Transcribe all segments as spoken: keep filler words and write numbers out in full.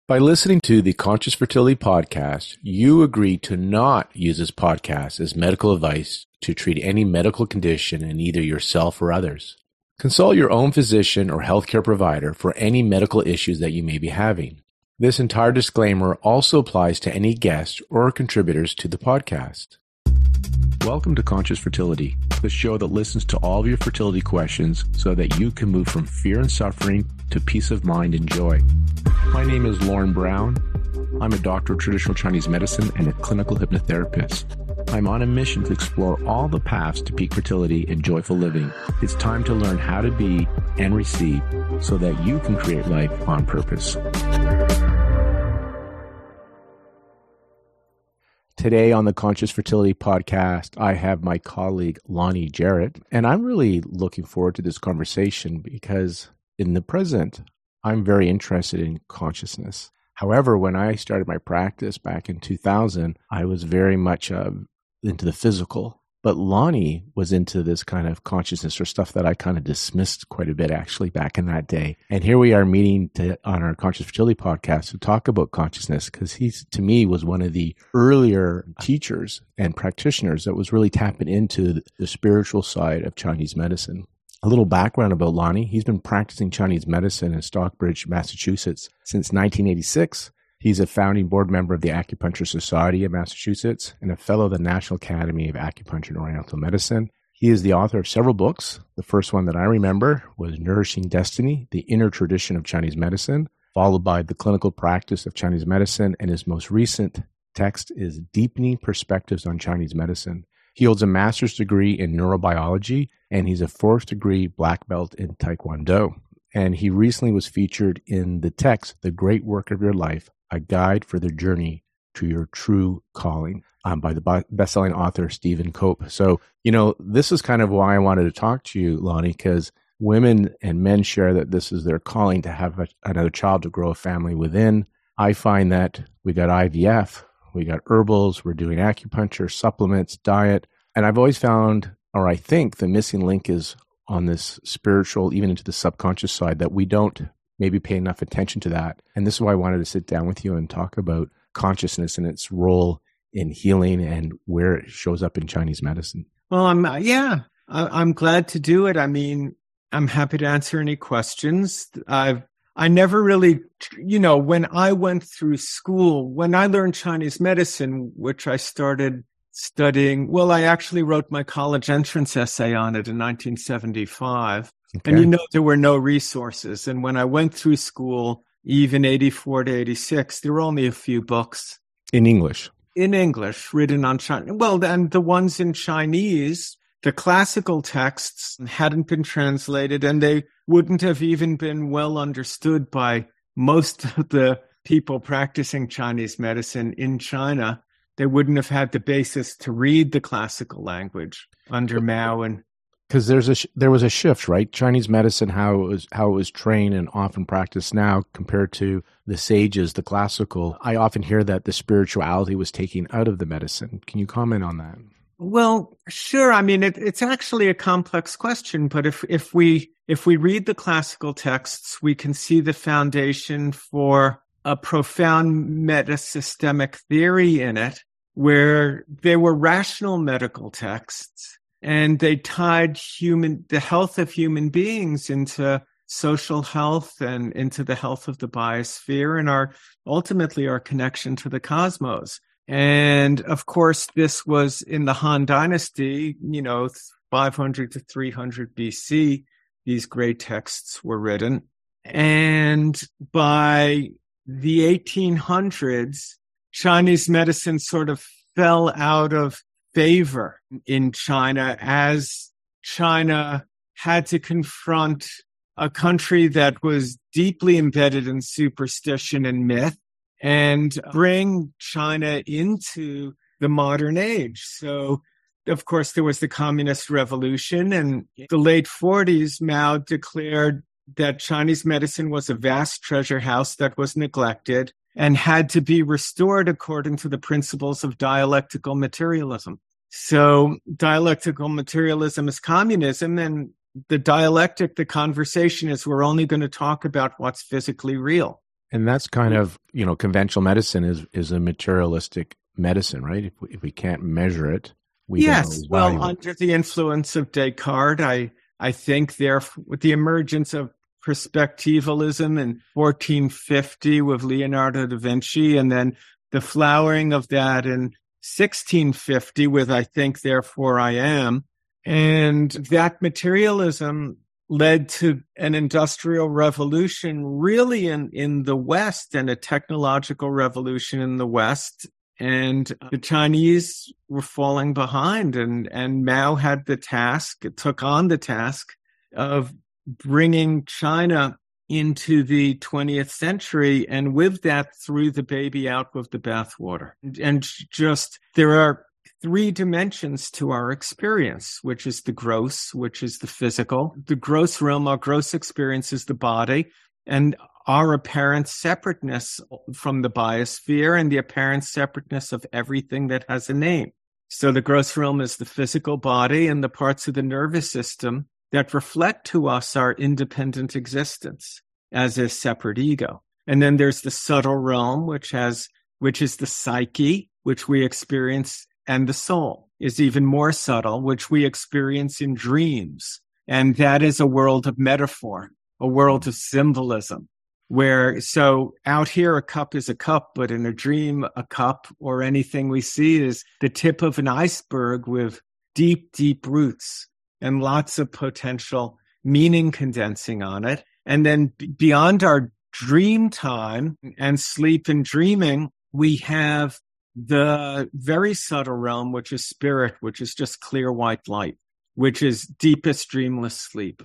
By listening to the Conscious Fertility Podcast, you agree to not use this podcast as medical advice to treat any medical condition in either yourself or others. Consult your own physician or healthcare provider for any medical issues that you may be having. This entire disclaimer also applies to any guests or contributors to the podcast. Welcome to Conscious Fertility, the show that listens to all of your fertility questions so that you can move from fear and suffering to peace of mind and joy. My name is Lauren Brown. I'm a doctor of traditional Chinese medicine and a clinical hypnotherapist. I'm on a mission to explore all the paths to peak fertility and joyful living. It's time to learn how to be and receive so that you can create life on purpose. Today on the Conscious Fertility Podcast, I have my colleague Lonnie Jarrett, and I'm really looking forward to this conversation because in the present, I'm very interested in consciousness. However, when I started my practice back in two thousand, I was very much uh, into the physical. But Lonnie was into this kind of consciousness or stuff that I kind of dismissed quite a bit actually back in that day. And here we are meeting to, on our Conscious Fertility Podcast to talk about consciousness because he's, to me, was one of the earlier teachers and practitioners that was really tapping into the spiritual side of Chinese medicine. A little background about Lonnie. He's been practicing Chinese medicine in Stockbridge, Massachusetts since nineteen eighty-six. He's a founding board member of the Acupuncture Society of Massachusetts and a fellow of the National Academy of Acupuncture and Oriental Medicine. He is the author of several books. The first one that I remember was Nourishing Destiny, The Inner Tradition of Chinese Medicine, followed by The Clinical Practice of Chinese Medicine, and his most recent text is Deepening Perspectives on Chinese Medicine. He holds a master's degree in neurobiology, and he's a fourth degree black belt in Taekwondo. And he recently was featured in the text, The Great Work of Your Life, A Guide for the Journey to Your True Calling, um, by the best-selling author Stephen Cope. So, you know, this is kind of why I wanted to talk to you, Lonnie, because women and men share that this is their calling to have a, another child, to grow a family within. I find that we got I V F, we got herbals, we're doing acupuncture, supplements, diet, and I've always found, or I think the missing link is on this spiritual, even into the subconscious side, that we don't maybe pay enough attention to that. And this is why I wanted to sit down with you and talk about consciousness and its role in healing and where it shows up in Chinese medicine. Well, I'm, yeah, I, I'm glad to do it. I mean, I'm happy to answer any questions. I've, I never really, you know, when I went through school, when I learned Chinese medicine, which I started studying, well, I actually wrote my college entrance essay on it in nineteen seventy-five. Okay. And you know, there were no resources. And when I went through school, even eighty-four to eighty-six, there were only a few books. In English? In English, written on Chinese. Well, and the ones in Chinese, the classical texts hadn't been translated, and they wouldn't have even been well understood by most of the people practicing Chinese medicine in China. They wouldn't have had the basis to read the classical language under Mao and Because there's a sh- there was a shift, right? Chinese medicine, how it was how it was trained and often practiced now compared to the sages, the classical. I often hear that the spirituality was taken out of the medicine. Can you comment on that? Well, sure. I mean, it, it's actually a complex question, but if if we if we read the classical texts, we can see the foundation for a profound metasystemic theory in it, where they were rational medical texts. And they tied human, the health of human beings into social health and into the health of the biosphere and our, ultimately our connection to the cosmos. And of course, this was in the Han Dynasty, you know, five hundred to three hundred B C, these great texts were written. And by the eighteen hundreds, Chinese medicine sort of fell out of favor in China as China had to confront a country that was deeply embedded in superstition and myth and bring China into the modern age. So, of course, there was the Communist Revolution, and in the late forties, Mao declared that Chinese medicine was a vast treasure house that was neglected and had to be restored according to the principles of dialectical materialism. So dialectical materialism is communism, and the dialectic, the conversation is we're only going to talk about what's physically real. And that's kind of, you know, conventional medicine is, is a materialistic medicine, right? If we, if we can't measure it, we yes, don't always well, value it. under the influence of Descartes, I, I think there, with the emergence of perspectivalism in fourteen fifty with Leonardo da Vinci, and then the flowering of that in sixteen fifty with I Think, Therefore I Am, and that materialism led to an industrial revolution really in, in the West, and a technological revolution in the West. And the Chinese were falling behind, and, and Mao had the task, took on the task of bringing China into the twentieth century, and with that threw the baby out with the bathwater. And, and just, there are three dimensions to our experience, which is the gross, which is the physical. The gross realm, our gross experience is the body, and our apparent separateness from the biosphere, and the apparent separateness of everything that has a name. So the gross realm is the physical body and the parts of the nervous system that reflect to us our independent existence as a separate ego. And then there's the subtle realm, which has, which is the psyche, which we experience, and the soul is even more subtle, which we experience in dreams. And that is a world of metaphor, a world of symbolism, where, so out here, a cup is a cup, but in a dream, a cup or anything we see is the tip of an iceberg with deep, deep roots and lots of potential meaning condensing on it. And then b- beyond our dream time and sleep and dreaming, we have the very subtle realm, which is spirit, which is just clear white light, which is deepest dreamless sleep.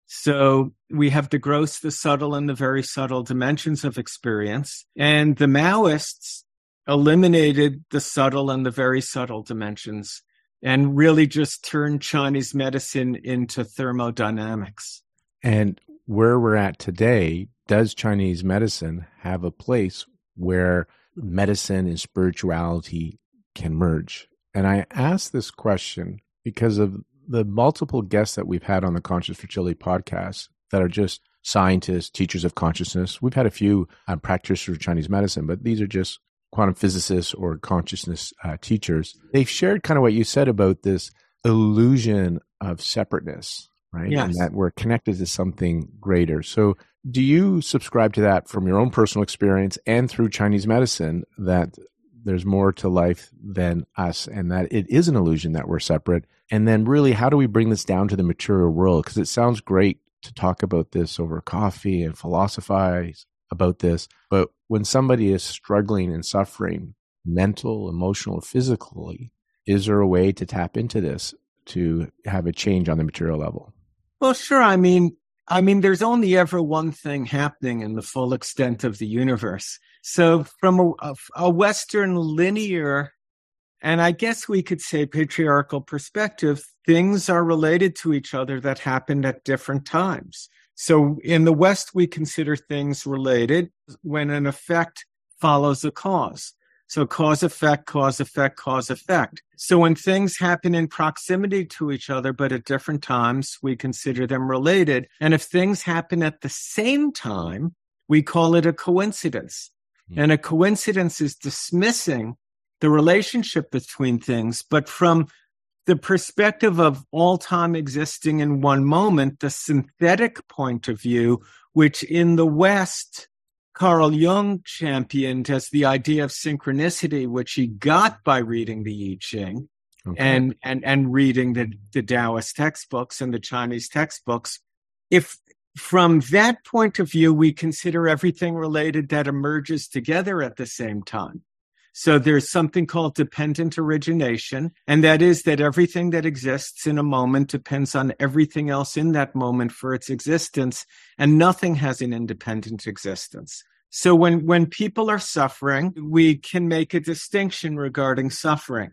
So we have the gross, the subtle, and the very subtle dimensions of experience. And the Maoists eliminated the subtle and the very subtle dimensions and really just turned Chinese medicine into thermodynamics. And where we're at today, does Chinese medicine have a place where medicine and spirituality can merge? And I ask this question because of the multiple guests that we've had on the Conscious Fertility podcast that are just scientists, teachers of consciousness. We've had a few um, practitioners of Chinese medicine, but these are just quantum physicists or consciousness uh, teachers. They've shared kind of what you said about this illusion of separateness, right? Yes. And that we're connected to something greater. So do you subscribe to that from your own personal experience and through Chinese medicine, that there's more to life than us and that it is an illusion that we're separate? And then really, how do we bring this down to the material world? Because it sounds great to talk about this over coffee and philosophize about this. But when somebody is struggling and suffering, mental, emotional, physically, is there a way to tap into this to have a change on the material level? Well, sure. I mean, I mean, there's only ever one thing happening in the full extent of the universe. So from a, a Western linear, and I guess we could say patriarchal perspective, things are related to each other that happened at different times. So in the West, we consider things related when an effect follows a cause. So cause, effect, cause, effect, cause, effect. So when things happen in proximity to each other, but at different times, we consider them related. And if things happen at the same time, we call it a coincidence. Mm-hmm. And a coincidence is dismissing the relationship between things. But from the perspective of all time existing in one moment, the synthetic point of view, which in the West, Carl Jung championed as the idea of synchronicity, which he got by reading the I Ching okay. and, and, and reading the, the Taoist textbooks and the Chinese textbooks. If from that point of view, we consider everything related that emerges together at the same time. So there's something called dependent origination, and that is that everything that exists in a moment depends on everything else in that moment for its existence, and nothing has an independent existence. So when, when people are suffering, we can make a distinction regarding suffering.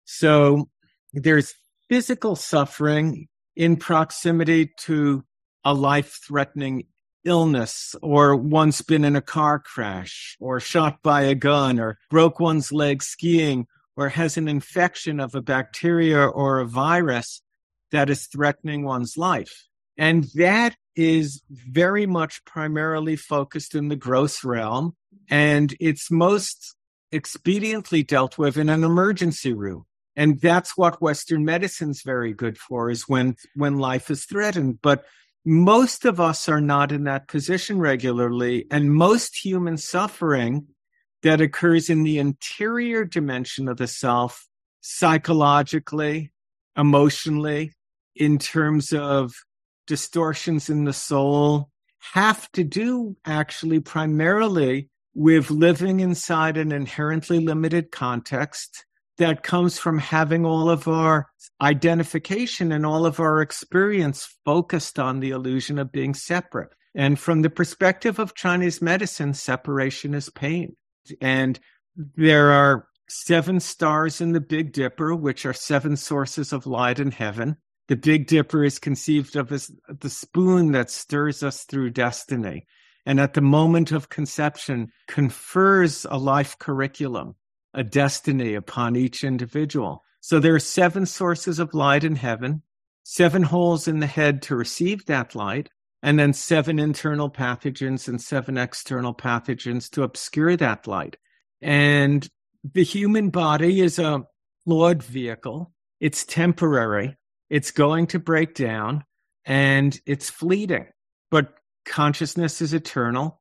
So there's physical suffering in proximity to a life-threatening illness, or one's been in a car crash, or shot by a gun, or broke one's leg skiing, or has an infection of a bacteria or a virus that is threatening one's life. And that is very much primarily focused in the gross realm, and it's most expediently dealt with in an emergency room. And that's what Western medicine's very good for, is when, when life is threatened. But most of us are not in that position regularly, and most human suffering that occurs in the interior dimension of the self, psychologically, emotionally, in terms of distortions in the soul, have to do actually primarily with living inside an inherently limited context that comes from having all of our identification and all of our experience focused on the illusion of being separate. And from the perspective of Chinese medicine, separation is pain. And there are seven stars in the Big Dipper, which are seven sources of light in heaven. The Big Dipper is conceived of as the spoon that stirs us through destiny, and at the moment of conception confers a life curriculum, a destiny upon each individual. So there are seven sources of light in heaven, seven holes in the head to receive that light, and then seven internal pathogens and seven external pathogens to obscure that light. And the human body is a flawed vehicle. It's temporary. It's going to break down, and it's fleeting. But consciousness is eternal,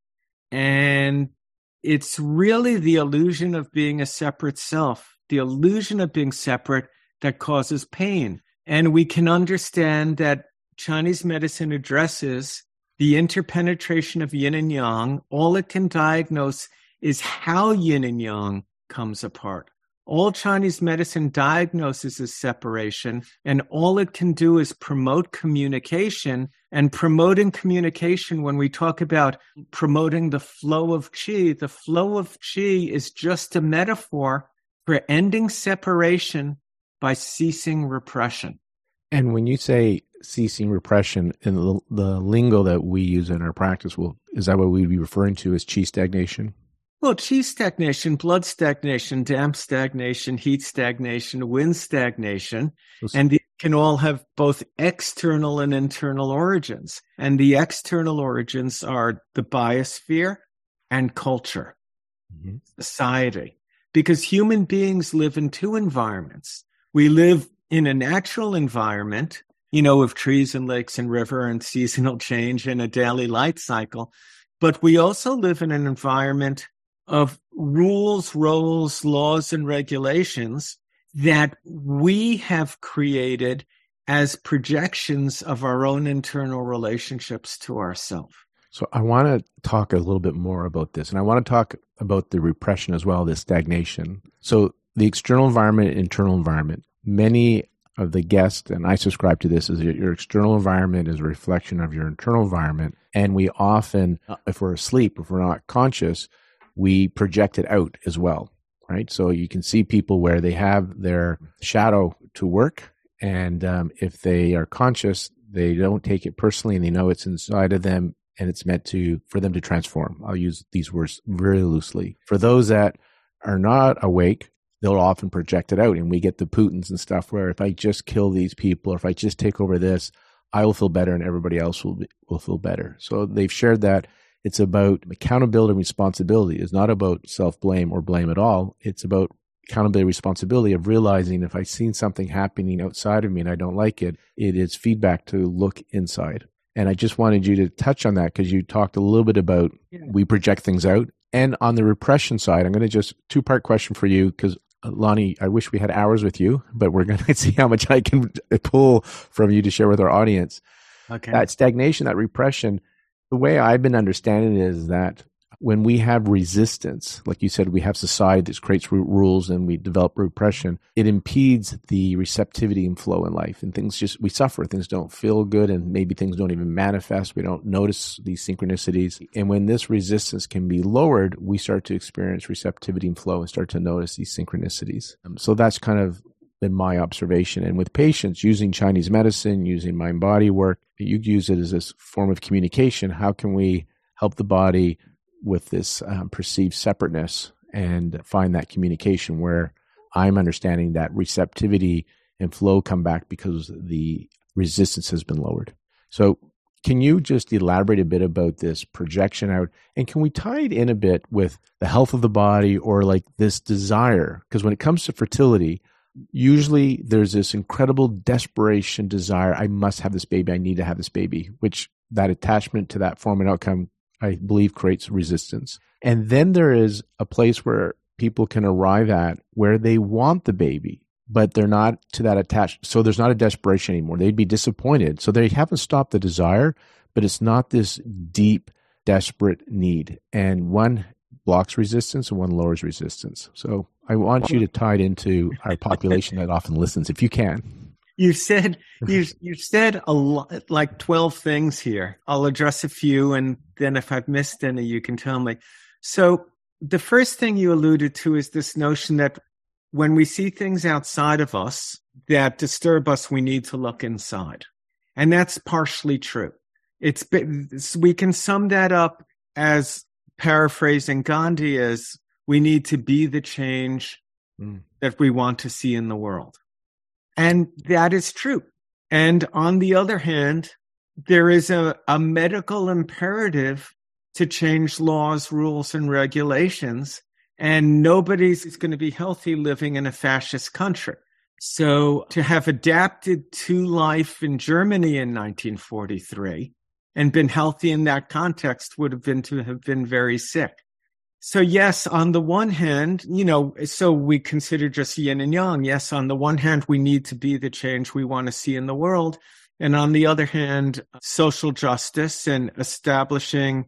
and it's really the illusion of being a separate self, the illusion of being separate, that causes pain. And we can understand that Chinese medicine addresses the interpenetration of yin and yang. All it can diagnose is how yin and yang comes apart. All Chinese medicine diagnoses is separation, and all it can do is promote communication. And promoting communication, when we talk about promoting the flow of qi, the flow of qi is just a metaphor for ending separation by ceasing repression. And when you say ceasing repression, in the, the lingo that we use in our practice, well, is that what we'd be referring to as qi stagnation? Well, qi stagnation, blood stagnation, damp stagnation, heat stagnation, wind stagnation, and these can all have both external and internal origins. And the external origins are the biosphere and culture, mm-hmm. society, because human beings live in two environments. We live in a natural environment, you know, with trees and lakes and river and seasonal change and a daily light cycle, but we also live in an environment of rules, roles, laws, and regulations that we have created as projections of our own internal relationships to ourselves. So I want to talk a little bit more about this, and I want to talk about the repression as well, this stagnation. So the external environment, internal environment, many of the guests, and I subscribe to this, is that your external environment is a reflection of your internal environment. And we often, if we're asleep, if we're not conscious, we project it out as well, right? So you can see people where they have their shadow to work, and um, if they are conscious, they don't take it personally, and they know it's inside of them, and it's meant to for them to transform. I'll use these words very loosely. For those that are not awake, they'll often project it out, and we get the Putins and stuff where if I just kill these people, or if I just take over this, I will feel better, and everybody else will be, will feel better. So they've shared that. It's about accountability and responsibility. It's not about self-blame or blame at all. It's about accountability and responsibility of realizing if I've seen something happening outside of me and I don't like it, it is feedback to look inside. And I just wanted you to touch on that because you talked a little bit about yeah. we project things out. And on the repression side, I'm going to just two-part question for you because, uh, Lonnie, I wish we had hours with you, but we're going to see how much I can pull from you to share with our audience. Okay. That stagnation, that repression, the way I've been understanding it is that when we have resistance, like you said, we have society that creates rules and we develop repression, it impedes the receptivity and flow in life. And things just, we suffer, things don't feel good, and maybe things don't even manifest. We don't notice these synchronicities. And when this resistance can be lowered, we start to experience receptivity and flow and start to notice these synchronicities. Um, so that's kind of been my observation. And with patients, using Chinese medicine, using mind body work, you use it as a form of communication. How can we help the body with this um, perceived separateness and find that communication where I'm understanding that receptivity and flow come back because the resistance has been lowered? So Can you just elaborate a bit about this projection out? And can we tie it in a bit with the health of the body or like this desire? Because when it comes to fertility, usually there's this incredible desperation desire. I must have this baby. I need to have this baby, which that attachment to that form and outcome, I believe, creates resistance. And then there is a place where people can arrive at where they want the baby, but they're not to that attached. So there's not a desperation anymore. They'd be disappointed. So they haven't stopped the desire, but it's not this deep, desperate need. And one blocks resistance and one lowers resistance. So I want you to tie it into our population that often listens, if you can. You said you you said a lot, like twelve things here. I'll address a few, and then if I've missed any, you can tell me. So the first thing you alluded to is this notion that when we see things outside of us that disturb us, we need to look inside, and that's partially true. It's we can sum that up as, paraphrasing Gandhi, as we need to be the change mm. that we want to see in the world. And that is true. And on the other hand, there is a, a medical imperative to change laws, rules, and regulations. And nobody's going to be healthy living in a fascist country. So to have adapted to life in Germany in nineteen forty-three and been healthy in that context would have been to have been very sick. So yes, on the one hand, you know, so we consider just yin and yang. Yes, on the one hand, we need to be the change we want to see in the world. And on the other hand, social justice and establishing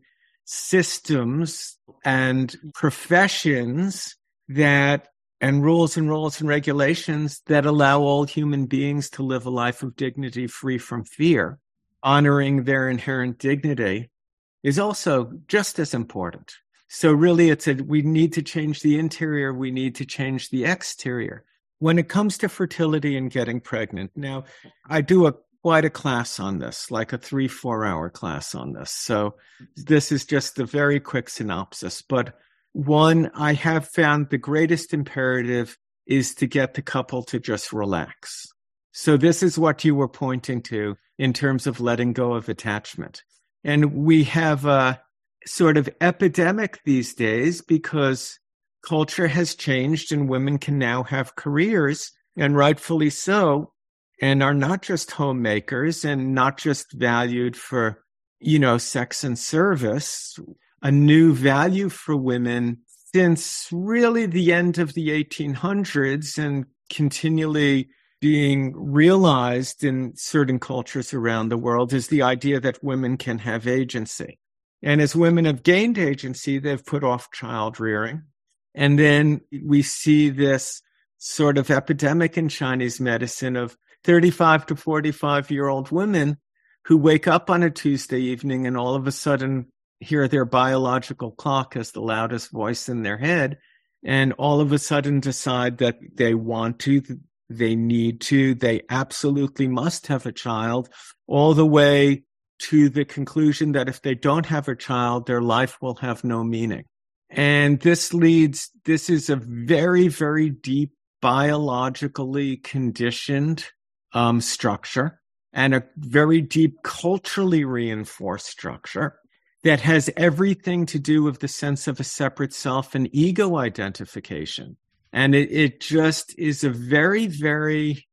systems and professions that, and rules and rules and regulations that allow all human beings to live a life of dignity free from fear, honoring their inherent dignity, is also just as important. So really, it's a, we need to change the interior. We need to change the exterior. When it comes to fertility and getting pregnant, now I do a quite a class on this, like a three, four hour class on this. So this is just a very quick synopsis. But one, I have found the greatest imperative is to get the couple to just relax. So this is what you were pointing to in terms of letting go of attachment. And we have a sort of epidemic these days because culture has changed and women can now have careers, and rightfully so, and are not just homemakers and not just valued for, you know, sex and service. A new value for women since really the end of the eighteen hundreds and continually being realized in certain cultures around the world is the idea that women can have agency. And as women have gained agency, they've put off child rearing. And then we see this sort of epidemic in Chinese medicine of thirty-five to forty-five year old women who wake up on a Tuesday evening and all of a sudden hear their biological clock as the loudest voice in their head, and all of a sudden decide that they want to, they need to, they absolutely must have a child, all the way to the conclusion that if they don't have a child, their life will have no meaning. And this leads, this is a very, very deep biologically conditioned um, structure and a very deep culturally reinforced structure that has everything to do with the sense of a separate self and ego identification. And it, it just is a very, very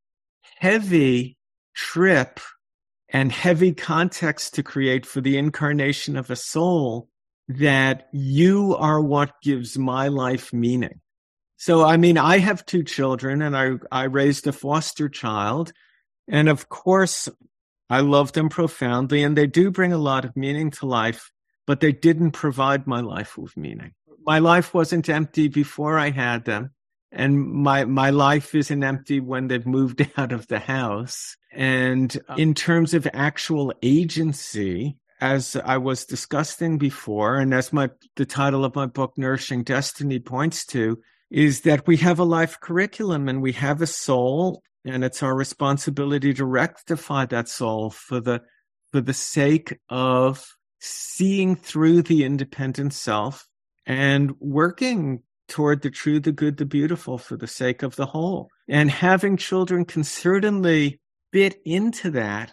heavy trip and heavy context to create for the incarnation of a soul that you are what gives my life meaning. So, I mean, I have two children and I, I raised a foster child. And of course, I love them profoundly and they do bring a lot of meaning to life, but they didn't provide my life with meaning. My life wasn't empty before I had them. And my, my life isn't empty when they've moved out of the house. And in terms of actual agency, as I was discussing before, and as my, the title of my book, Nourishing Destiny, points to, is that we have a life curriculum and we have a soul, and it's our responsibility to rectify that soul for the, for the sake of seeing through the independent self and working toward the true, the good, the beautiful for the sake of the whole. And having children can certainly fit into that,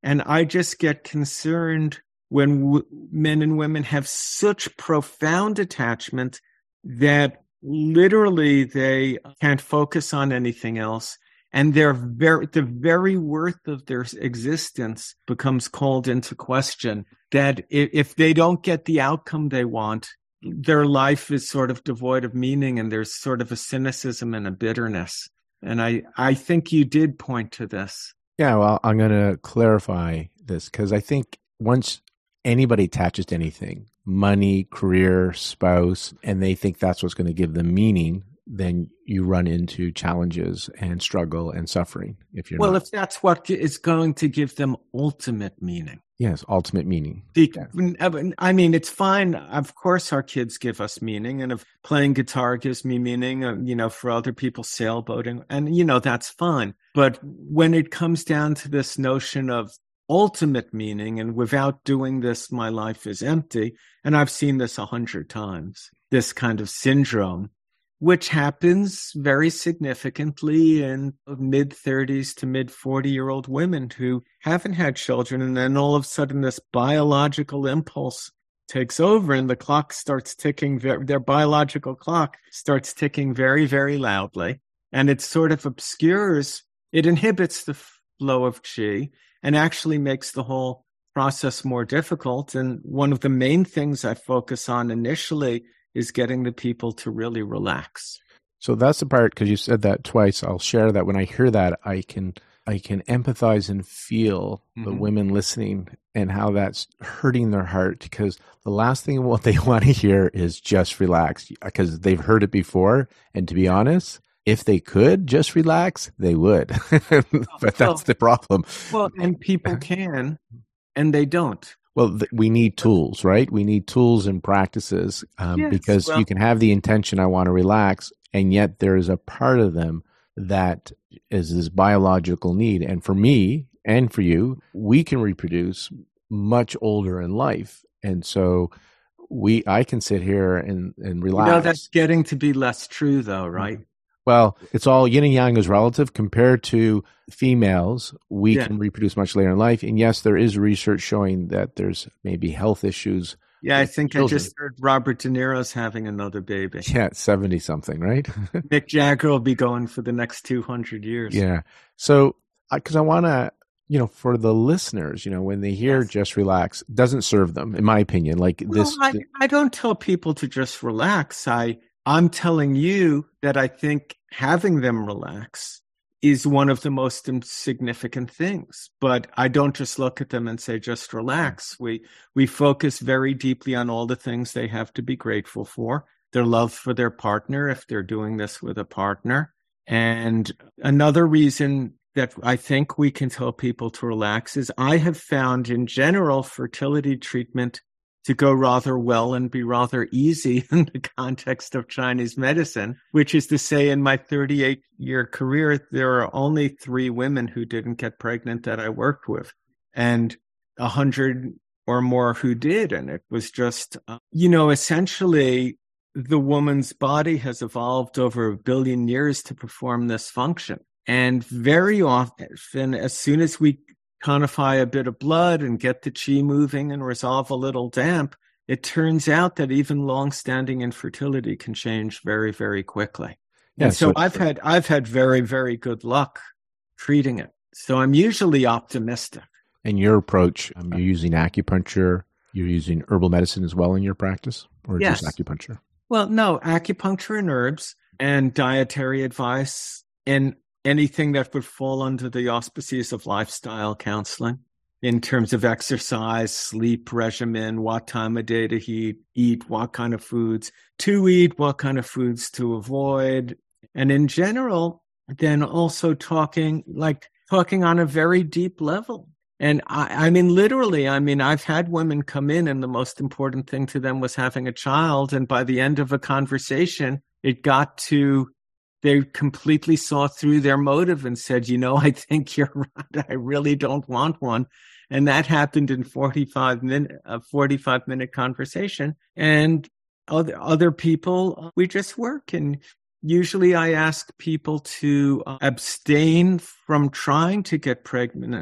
And I just get concerned when w- men and women have such profound attachment that literally they can't focus on anything else. And their very, the very worth of their existence becomes called into question, that if, if they don't get the outcome they want, their life is sort of devoid of meaning, and there's sort of a cynicism and a bitterness. And I, I think you did point to this. Yeah, well, I'm going to clarify this, because I think once anybody attaches to anything, money, career, spouse, and they think that's what's going to give them meaning, then you run into challenges and struggle and suffering. If you're well, not. if that's what is going to give them ultimate meaning. Yes, ultimate meaning. The, Yeah. I mean, it's fine. Of course, our kids give us meaning, and if playing guitar gives me meaning, uh, you know, for other people, sailboating, and you know, that's fine. But when it comes down to this notion of ultimate meaning, and without doing this, my life is empty, and I've seen this a hundred times, this kind of syndrome, which happens very significantly in mid thirties to mid forty year old women who haven't had children. And then all of a sudden this biological impulse takes over, and the clock starts ticking. Their biological clock starts ticking very, very loudly. And it sort of obscures, it inhibits the flow of qi and actually makes the whole process more difficult. And one of the main things I focus on initially is getting the people to really relax. So that's the part, because you said that twice. I'll share that when I hear that, I can I can empathize and feel mm-hmm. the women listening and how that's hurting their heart, because the last thing what they want to hear is just relax, because they've heard it before. And to be honest, if they could just relax, they would. But that's well, the problem. Well, and people can, and they don't. Well, th- we need tools, right? We need tools and practices um, yes, because well, you can have the intention, I want to relax, and yet there is a part of them that is this biological need. And for me and for you, we can reproduce much older in life. And so we, I can sit here and, and relax. You know, that's getting to be less true though, right? Well, it's all yin and yang is relative. Compared to females, we yeah. can reproduce much later in life. And yes, there is research showing that there's maybe health issues. Yeah, I think children. I just heard Robert De Niro's having another baby. Yeah, seventy something, right? Mick Jagger will be going for the next two hundred years. Yeah. So, because I, I want to, you know, for the listeners, you know, when they hear yes. just relax, doesn't serve them, in my opinion. Like well, this. I, I don't tell people to just relax. I, I'm telling you that I think having them relax is one of the most significant things. But I don't just look at them and say, just relax. We we focus very deeply on all the things they have to be grateful for, their love for their partner, if they're doing this with a partner. And another reason that I think we can tell people to relax is I have found in general fertility treatment to go rather well and be rather easy in the context of Chinese medicine, which is to say in my thirty-eight year career, there are only three women who didn't get pregnant that I worked with, and a hundred or more who did. And it was just, uh, you know, essentially the woman's body has evolved over a billion years to perform this function. And very often, as soon as we tonify a bit of blood and get the qi moving and resolve a little damp, it turns out that even long-standing infertility can change very, very quickly. Yeah, and so, so I've had I've had very, very good luck treating it. So I'm usually optimistic. And your approach, um, you're using acupuncture, you're using herbal medicine as well in your practice, or yes. just acupuncture? Well, no, acupuncture and herbs and dietary advice and anything that would fall under the auspices of lifestyle counseling in terms of exercise, sleep regimen, what time of day to eat, eat, what kind of foods to eat, what kind of foods to avoid. And in general, then also talking, like talking on a very deep level. And I, I mean, literally, I mean, I've had women come in and the most important thing to them was having a child. And by the end of a conversation, it got to they completely saw through their motive and said, you know, I think you're right. I really don't want one. And that happened in forty-five minute, a forty-five minute conversation. And other, other people, we just work. And usually I ask people to abstain from trying to get pregnant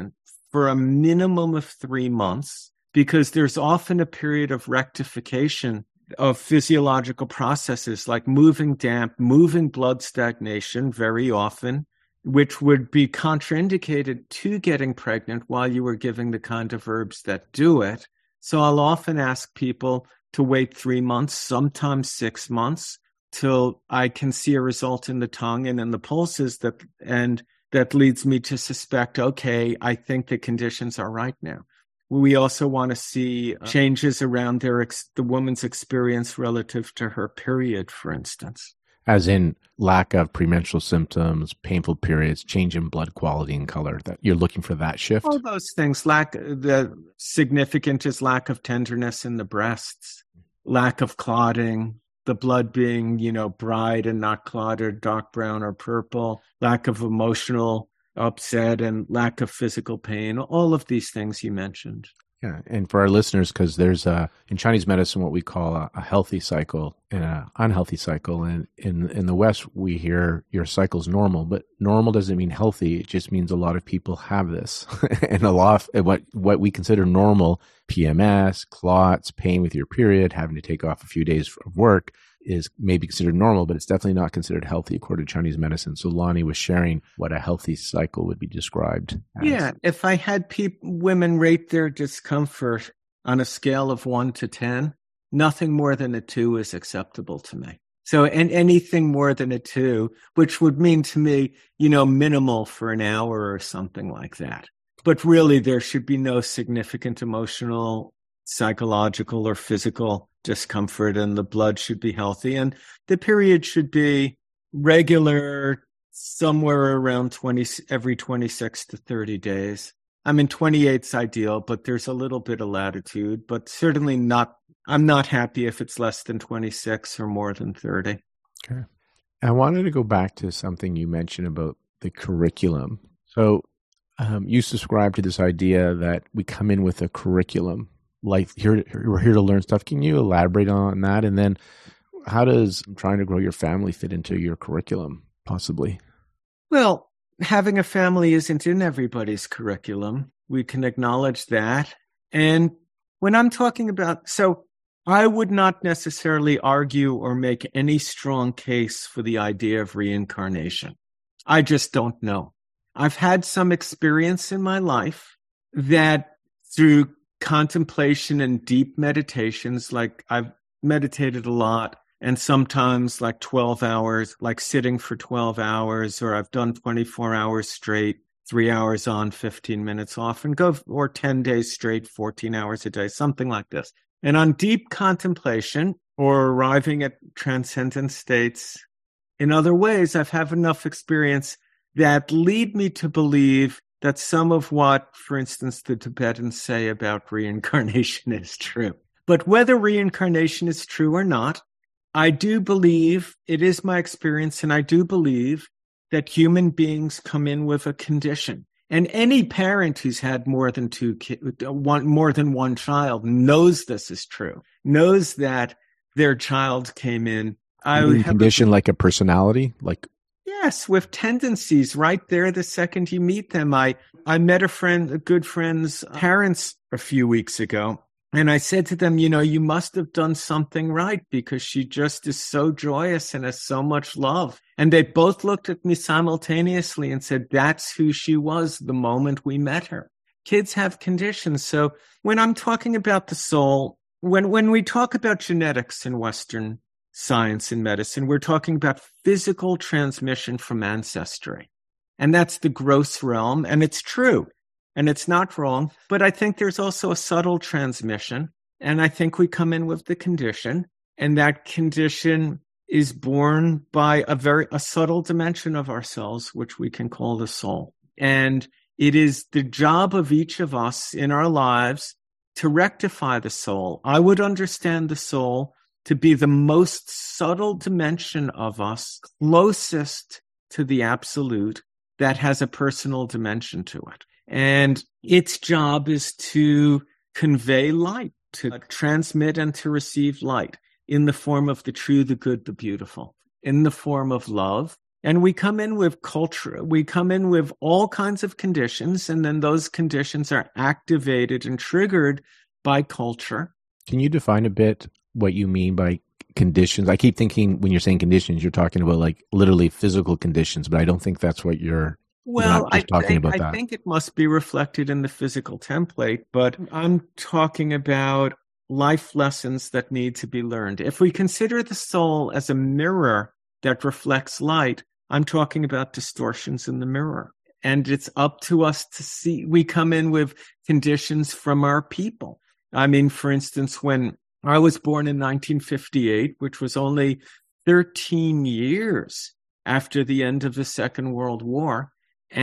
for a minimum of three months because there's often a period of rectification of physiological processes like moving damp, moving blood stagnation very often, which would be contraindicated to getting pregnant while you were giving the kind of herbs that do it. So I'll often ask people to wait three months, sometimes six months, till I can see a result in the tongue and in the pulses that, and that leads me to suspect, okay, I think the conditions are right now. We also want to see changes around their ex- the woman's experience relative to her period, for instance. As in lack of premenstrual symptoms, painful periods, change in blood quality and color, that you're looking for that shift? All those things. Lack, the significant is lack of tenderness in the breasts, lack of clotting, the blood being, you know, bright and not clotted, dark brown or purple, lack of emotional upset and lack of physical pain, all of these things you mentioned. Yeah, and for our listeners, because there's a, in Chinese medicine what we call a, a healthy cycle and an unhealthy cycle. And in, in the West, we hear your cycle's normal, but normal doesn't mean healthy. It just means a lot of people have this. And a lot of what, what we consider normal, P M S, clots, pain with your period, having to take off a few days of work, is maybe considered normal, but it's definitely not considered healthy according to Chinese medicine. So Lonnie was sharing what a healthy cycle would be described as. Yeah, if I had pe- women rate their discomfort on a scale of one to ten, nothing more than a two is acceptable to me. So and anything more than a two, which would mean to me, you know, minimal for an hour or something like that. But really, there should be no significant emotional, psychological, or physical discomfort, and the blood should be healthy. And the period should be regular, somewhere around twenty, every twenty-six to thirty days. I mean, twenty-eight is ideal, but there's a little bit of latitude, but certainly not, I'm not happy if it's less than twenty-six or more than thirty. Okay. I wanted to go back to something you mentioned about the curriculum. So um, you subscribe to this idea that we come in with a curriculum. Like here, we're here to learn stuff. Can you elaborate on that? And then how does trying to grow your family fit into your curriculum, possibly? Well, having a family isn't in everybody's curriculum. We can acknowledge that. And when I'm talking about, so I would not necessarily argue or make any strong case for the idea of reincarnation. I just don't know. I've had some experience in my life that through contemplation and deep meditations, like I've meditated a lot, and sometimes like twelve hours, like sitting for twelve hours, or I've done twenty-four hours straight, three hours on, fifteen minutes off, and go, or ten days straight, fourteen hours a day, something like this. And on deep contemplation or arriving at transcendent states in other ways, I've had enough experience that lead me to believe that some of what, for instance, the Tibetans say about reincarnation is true. But whether reincarnation is true or not, I do believe, it is my experience, and I do believe that human beings come in with a condition. And any parent who's had more than two kids, one, more than one child knows this is true, knows that their child came in. I would condition a, like a personality, like yes, with tendencies right there the second you meet them. I, I met a friend, a good friend's parents a few weeks ago, and I said to them, you know, you must have done something right because she just is so joyous and has so much love. And they both looked at me simultaneously and said, that's who she was the moment we met her. Kids have conditions. So when I'm talking about the soul, when, when we talk about genetics in Western science and medicine, we're talking about physical transmission from ancestry. And that's the gross realm. And it's true. And it's not wrong. But I think there's also a subtle transmission. And I think we come in with the condition. And that condition is born by a very, a subtle dimension of ourselves, which we can call the soul. And it is the job of each of us in our lives to rectify the soul. I would understand the soul to be the most subtle dimension of us, closest to the absolute, that has a personal dimension to it. And its job is to convey light, to transmit and to receive light in the form of the true, the good, the beautiful, in the form of love, And we come in with culture, we come in with all kinds of conditions, and then those conditions are activated and triggered by culture. Can you define a bit what you mean by conditions? I keep thinking when you're saying conditions, you're talking about like literally physical conditions, but I don't think that's what you're, well, you're not just I talking think, about I that. think it must be reflected in the physical template, but I'm talking about life lessons that need to be learned. If we consider the soul as a mirror that reflects light, I'm talking about distortions in the mirror. And it's up to us to see. We come in with conditions from our people. I mean, for instance, when I was born in nineteen fifty-eight, which was only thirteen years after the end of the Second World War,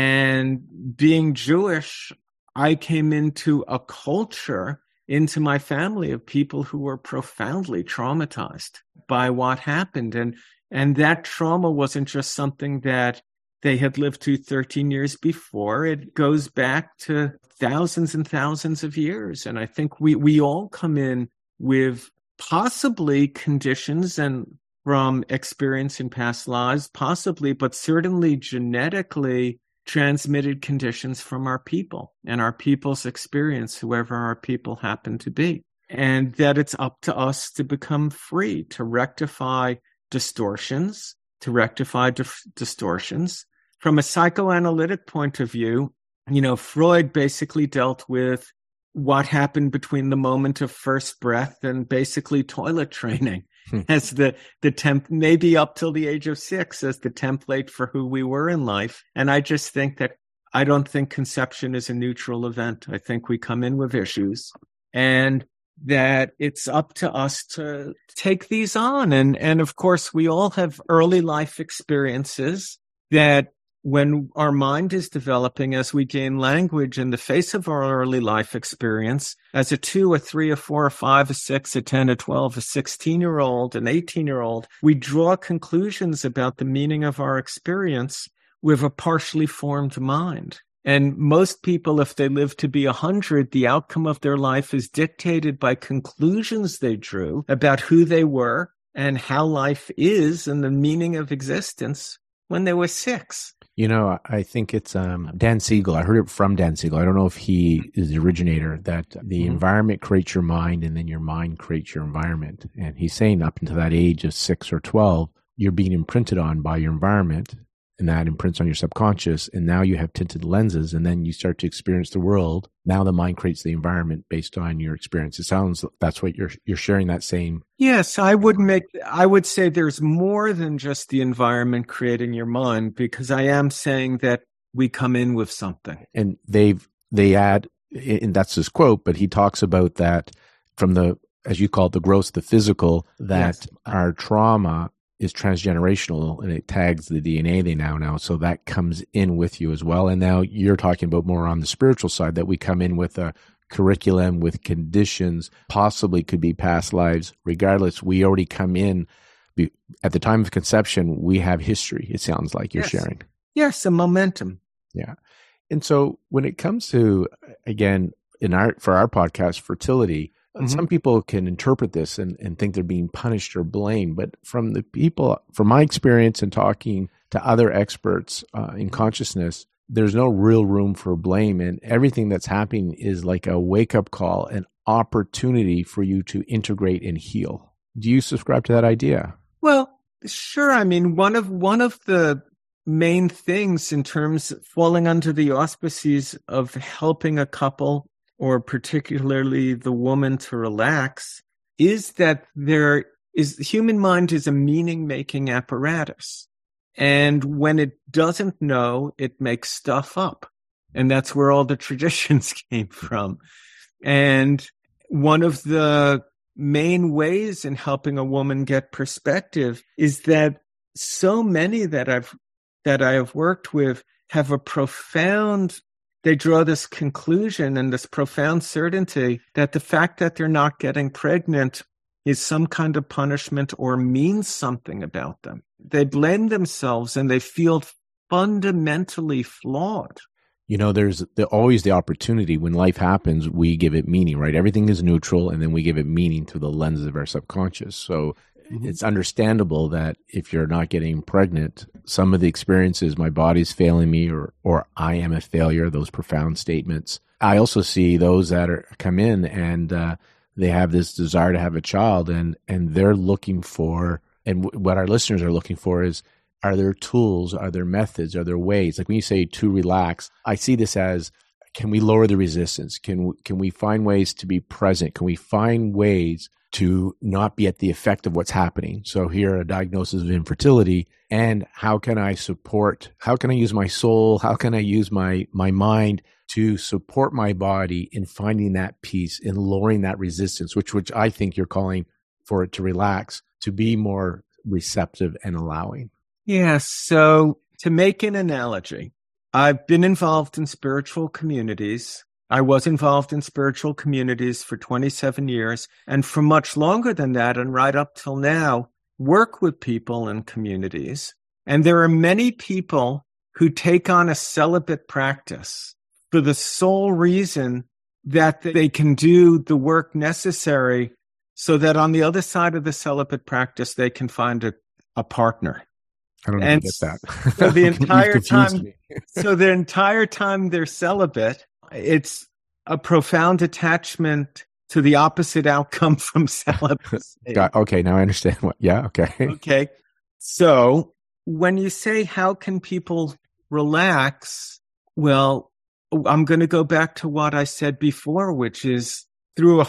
and being Jewish, I came into a culture, into my family of people who were profoundly traumatized by what happened. And And that trauma wasn't just something that they had lived through thirteen years before. It goes back to thousands and thousands of years. And I think we, we all come in with possibly conditions and from experience in past lives, possibly, but certainly genetically transmitted conditions from our people and our people's experience, whoever our people happen to be. And that it's up to us to become free, to rectify distortions, to rectify dif- distortions. From a psychoanalytic point of view, you know, Freud basically dealt with what happened between the moment of first breath and basically toilet training as the, the temp, maybe up till the age of six as the template for who we were in life. And I just think that I don't think conception is a neutral event. I think we come in with issues, and that it's up to us to take these on. And, and of course, we all have early life experiences that when our mind is developing, as we gain language in the face of our early life experience, as a two, a three, a four, a five, a six, a ten, a twelve, a sixteen-year-old, an eighteen-year-old, we draw conclusions about the meaning of our experience with a partially formed mind. And most people, if they live to be one hundred, the outcome of their life is dictated by conclusions they drew about who they were and how life is and the meaning of existence when they were six. You know, I think it's um, Dan Siegel. I heard it from Dan Siegel. I don't know if he is the originator, that the mm-hmm. environment creates your mind and then your mind creates your environment. And he's saying up until that age of six or twelve, you're being imprinted on by your environment, and that imprints on your subconscious. And now you have tinted lenses, and then you start to experience the world. Now the mind creates the environment based on your experience. It sounds that's what you're you're sharing that same. Yes, I would make I would say there's more than just the environment creating your mind, because I am saying that we come in with something. And they've they add, and that's his quote, but he talks about that from the, as you call it, the gross, the physical, that yes. our trauma is transgenerational, and it tags the D N A they now know. So that comes in with you as well. And now you're talking about more on the spiritual side, that we come in with a curriculum, with conditions, possibly could be past lives. Regardless, we already come in at the time of conception. We have history. It sounds like you're yes. sharing. Yes, a momentum. Yeah. And so when it comes to, again, in our, for our podcast, fertility, mm-hmm. some people can interpret this and, and think they're being punished or blamed. But from the people, from my experience and talking to other experts uh, in consciousness, there's no real room for blame. And everything that's happening is like a wake-up call, an opportunity for you to integrate and heal. Do you subscribe to that idea? Well, sure. I mean, one of one of the main things in terms of falling under the auspices of helping a couple, or particularly the woman, to relax, is that there is, the human mind is a meaning-making apparatus. And when it doesn't know, it makes stuff up. And that's where all the traditions came from. And one of the main ways in helping a woman get perspective is that so many that I've that I have worked with have a profound, they draw this conclusion and this profound certainty that the fact that they're not getting pregnant is some kind of punishment or means something about them. They blame themselves and they feel fundamentally flawed. You know, there's the, always the opportunity when life happens, we give it meaning, right? Everything is neutral, and then we give it meaning through the lenses of our subconscious. So mm-hmm. it's understandable that if you're not getting pregnant, some of the experiences, my body's failing me, or or I am a failure, those profound statements. I also see those that are come in and uh, they have this desire to have a child, and and they're looking for, and w- what our listeners are looking for is, are there tools, are there methods, are there ways? Like when you say to relax, I see this as, can we lower the resistance? Can we, can we find ways to be present? Can we find ways to not be at the effect of what's happening? So here, a diagnosis of infertility, and how can I support, how can I use my soul? How can I use my, my mind to support my body in finding that peace, in lowering that resistance, which, which I think you're calling for it to relax, to be more receptive and allowing. Yes. So to make an analogy, I've been involved in spiritual communities. I was involved in spiritual communities for twenty-seven years, and for much longer than that, and right up till now, work with people in communities. And there are many people who take on a celibate practice for the sole reason that they can do the work necessary so that on the other side of the celibate practice, they can find a, a partner. I don't and get that. So the entire time, so the entire time they're celibate, it's a profound attachment to the opposite outcome from celibacy. Got, okay, now I understand what. Yeah, okay. Okay. So when you say, how can people relax? Well, I'm going to go back to what I said before, which is through a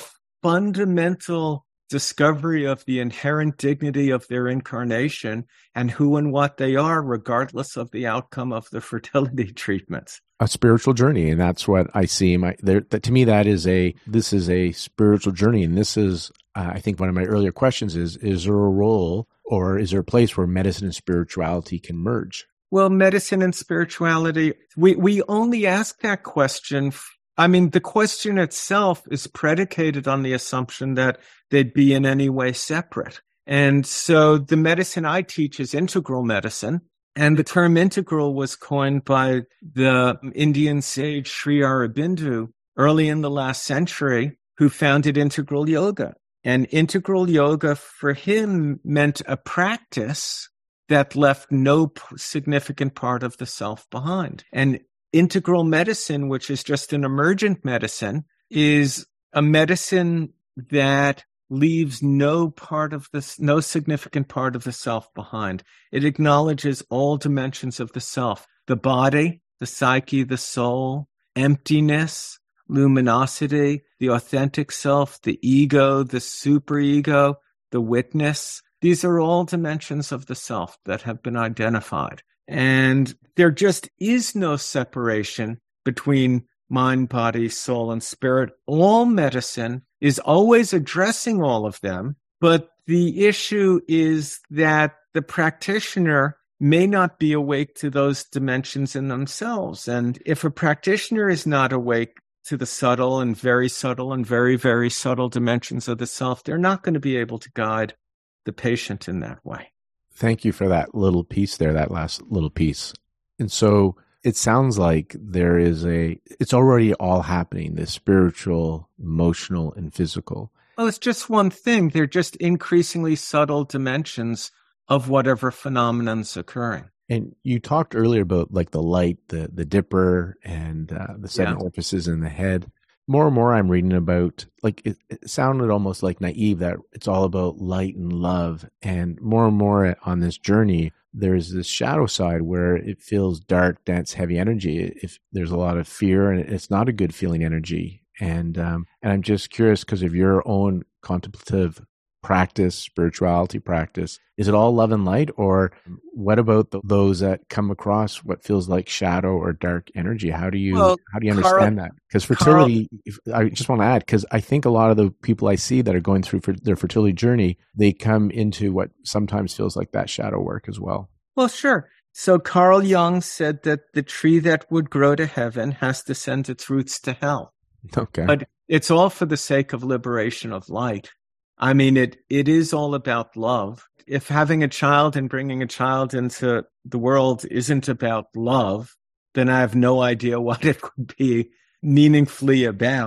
fundamental discovery of the inherent dignity of their incarnation and who and what they are, regardless of the outcome of the fertility treatments. A spiritual journey, and that's what I see. My there, that, to me, that is a this is a spiritual journey, and this is, uh, I think, one of my earlier questions is: is there a role, or is there a place where medicine and spirituality can merge? Well, medicine and spirituality, we we only ask that question. I mean, the question itself is predicated on the assumption that they'd be in any way separate. And so the medicine I teach is integral medicine. And the term integral was coined by the Indian sage Sri Aurobindo early in the last century, who founded integral yoga. And integral yoga for him meant a practice that left no p- significant part of the self behind. And integral medicine, which is just an emergent medicine, is a medicine that leaves no part of this, no significant part of the self behind. It acknowledges all dimensions of the self, the body, the psyche, the soul, emptiness, luminosity, the authentic self, the ego, the superego, the witness. These are all dimensions of the self that have been identified. And there just is no separation between mind, body, soul, and spirit. All medicine is always addressing all of them, but the issue is that the practitioner may not be awake to those dimensions in themselves. And if a practitioner is not awake to the subtle and very subtle and very, very subtle dimensions of the self, they're not going to be able to guide the patient in that way. Thank you for that little piece there, that last little piece. And so it sounds like there is a, it's already all happening, the spiritual, emotional, and physical. Well, it's just one thing. They're just increasingly subtle dimensions of whatever phenomenon's occurring. And you talked earlier about like the light, the the dipper, and uh, the seven Yeah. orifices in the head. More and more I'm reading about, like, it, it sounded almost like naive that it's all about light and love. And more and more on this journey, there's this shadow side where it feels dark, dense, heavy energy. If there's a lot of fear, and it's not a good feeling energy. And um, and I'm just curious, because of your own contemplative practice, spirituality practice, is it all love and light, or what about the, those that come across what feels like shadow or dark energy? How do you Well, how do you understand Carl- that? Because fertility, if, I just want to add, because I think a lot of the people I see that are going through for their fertility journey, they come into what sometimes feels like that shadow work as well. Well, sure. So Carl Jung said that the tree that would grow to heaven has to send its roots to hell. Okay. But it's all for the sake of liberation of light. I mean, it it is all about love. If having a child and bringing a child into the world isn't about love, then I have no idea what it could be meaningfully about.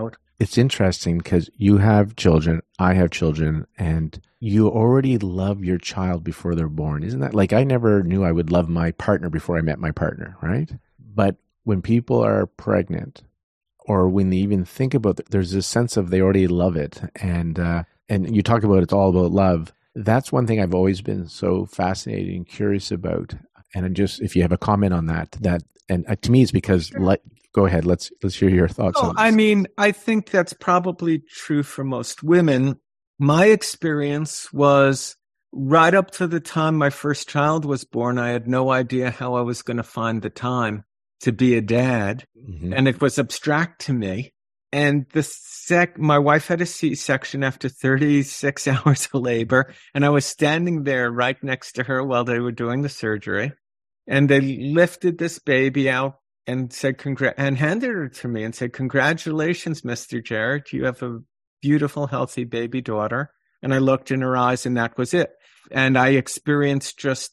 it's interesting because you have children, I have children, and you already love your child before they're born. Isn't that like, I never knew I would love my partner before I met my partner, right? But when people are pregnant, or when they even think about it, there's this sense of they already love it. And, uh, and you talk about it's all about love. That's one thing I've always been so fascinated and curious about. And I'm just, if you have a comment on that, that, and uh, to me, it's because, sure. let, go ahead, let's, let's hear your thoughts oh, on this. I mean, I think that's probably true for most women. My experience was right up to the time my first child was born, I had no idea how I was going to find the time to be a dad. Mm-hmm. And it was abstract to me. And the sec, my wife had a C-section after thirty-six hours of labor. And I was standing there right next to her while they were doing the surgery. And they lifted this baby out and said, congr- and handed her to me and said, congratulations, Mister Jarrett. You have a beautiful, healthy baby daughter. And I looked in her eyes and that was it. And I experienced just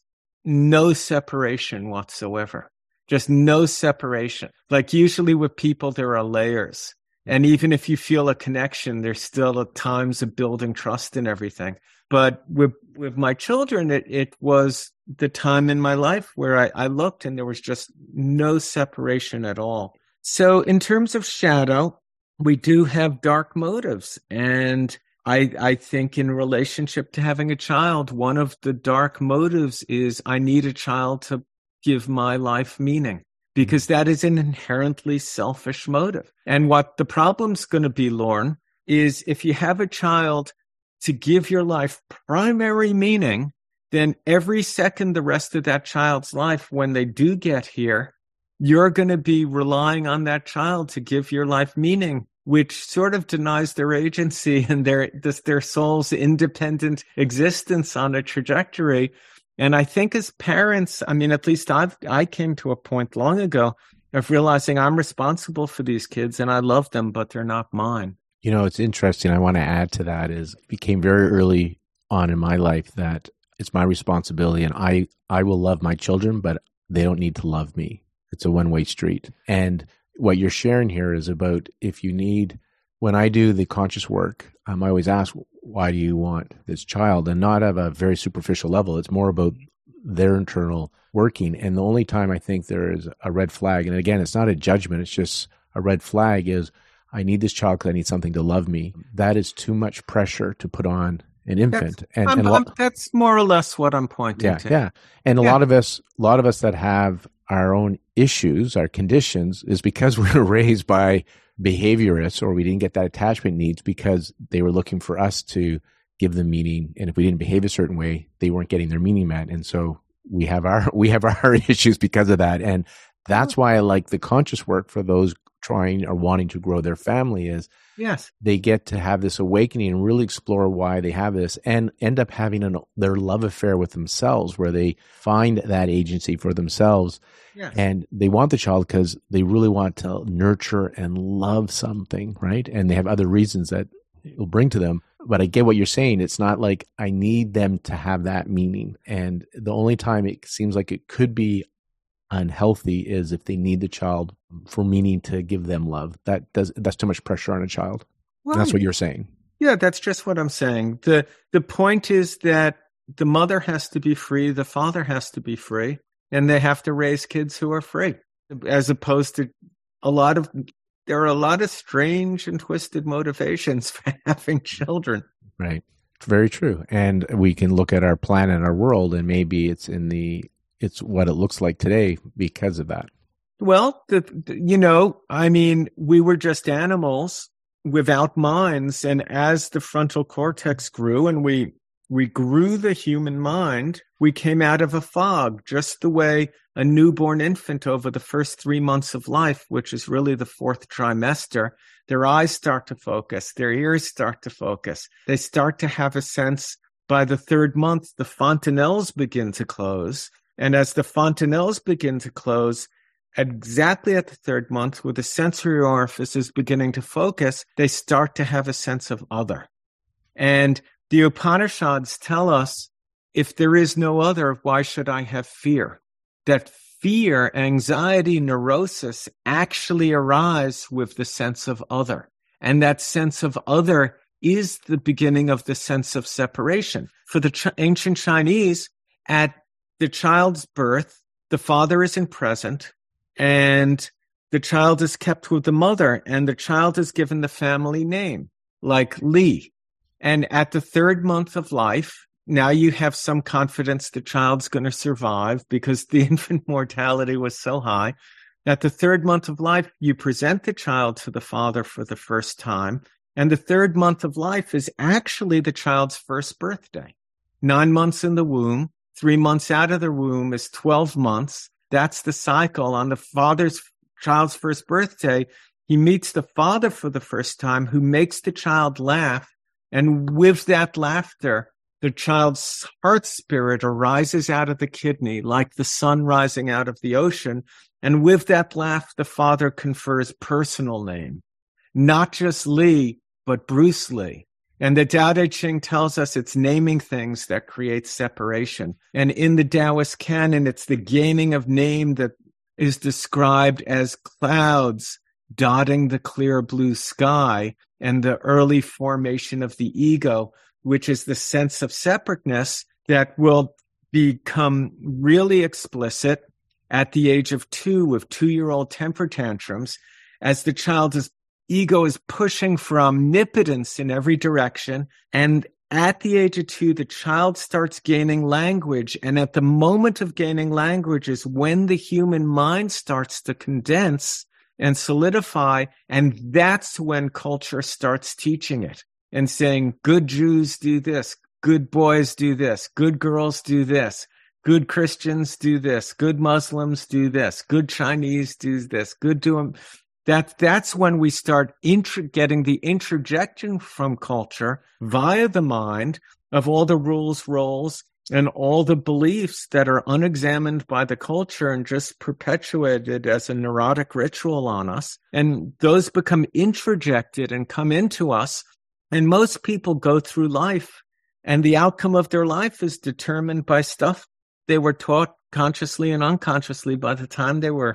no separation whatsoever. Just no separation. Like usually with people, there are layers. And even if you feel a connection, there's still at times of building trust and everything. But with with my children, it, it was the time in my life where I, I looked and there was just no separation at all. So in terms of shadow, we do have dark motives. And I, I think in relationship to having a child, one of the dark motives is I need a child to give my life meaning, because that is an inherently selfish motive. And what the problem's going to be, Lauren, is if you have a child to give your life primary meaning, then every second the rest of that child's life, when they do get here, you're going to be relying on that child to give your life meaning, which sort of denies their agency and their this, their soul's independent existence on a trajectory. And I think as parents, I mean, at least I've, I came to a point long ago of realizing I'm responsible for these kids and I love them, but they're not mine. You know, it's interesting. I want to add to that is it became very early on in my life that it's my responsibility and I, I will love my children, but they don't need to love me. It's a one-way street. And what you're sharing here is about if you need, when I do the conscious work, um, I always ask, why do you want this child? And not at a very superficial level. It's more about their internal working. And the only time I think there is a red flag, and again, it's not a judgment, it's just a red flag, is I need this child because I need something to love me. That is too much pressure to put on an infant. That's, and, I'm, and I'm, that's more or less what I'm pointing yeah, to. Yeah. And a yeah. lot of us, a lot of us that have our own issues, our conditions, is because we were raised by behaviorists, or we didn't get that attachment needs because they were looking for us to give them meaning. And if we didn't behave a certain way, they weren't getting their meaning met. And so we have our, we have our issues because of that. And that's why I like the conscious work for those trying or wanting to grow their family is yes, they get to have this awakening and really explore why they have this and end up having an, their love affair with themselves where they find that agency for themselves. Yes. And they want the child because they really want to nurture and love something, right? And they have other reasons that it will bring to them. But I get what you're saying. It's not like I need them to have that meaning. And the only time it seems like it could be unhealthy is if they need the child for meaning to give them love. That does that's too much pressure on a child. Well, that's what you're saying. Yeah, that's just what I'm saying. The the point is that the mother has to be free, the father has to be free, and they have to raise kids who are free. As opposed to a lot of there are a lot of strange and twisted motivations for having children. Right. Very true. And we can look at our planet, our world, and maybe it's in the it's what it looks like today because of that. Well, the, the, you know, I mean, we were just animals without minds. And as the frontal cortex grew and we, we grew the human mind, we came out of a fog, just the way a newborn infant over the first three months of life, which is really the fourth trimester, their eyes start to focus, their ears start to focus. They start to have a sense by the third month, the fontanelles begin to close. And as the fontanelles begin to close, exactly at the third month, where the sensory orifice is beginning to focus, they start to have a sense of other. And the Upanishads tell us, if there is no other, why should I have fear? That fear, anxiety, neurosis actually arise with the sense of other. And that sense of other is the beginning of the sense of separation. For the ch- ancient Chinese, at the child's birth, the father isn't present, and the child is kept with the mother, and the child is given the family name, like Li. And at the third month of life, now you have some confidence the child's going to survive because the infant mortality was so high. At the third month of life, you present the child to the father for the first time. And the third month of life is actually the child's first birthday. Nine months in the womb, three months out of the womb is twelve months. That's the cycle. On the father's child's first birthday, he meets the father for the first time, who makes the child laugh. And with that laughter, the child's heart spirit arises out of the kidney like the sun rising out of the ocean. And with that laugh, the father confers personal name, not just Li, but Bruce Lee. And the Tao Te Ching tells us it's naming things that creates separation. And in the Taoist canon, it's the gaining of name that is described as clouds dotting the clear blue sky, and the early formation of the ego, which is the sense of separateness that will become really explicit at the age of two with two-year-old temper tantrums, as the child's ego is pushing from omnipotence in every direction. And at the age of two, the child starts gaining language. And at the moment of gaining language is when the human mind starts to condense and solidify. And that's when culture starts teaching it and saying, good Jews do this, good boys do this, good girls do this, good Christians do this, good Muslims do this, good Chinese do this, good do them. That, that's when we start intro- getting the introjection from culture via the mind of all the rules, roles, and all the beliefs that are unexamined by the culture and just perpetuated as a neurotic ritual on us. And those become introjected and come into us. And most people go through life, and the outcome of their life is determined by stuff they were taught consciously and unconsciously by the time they were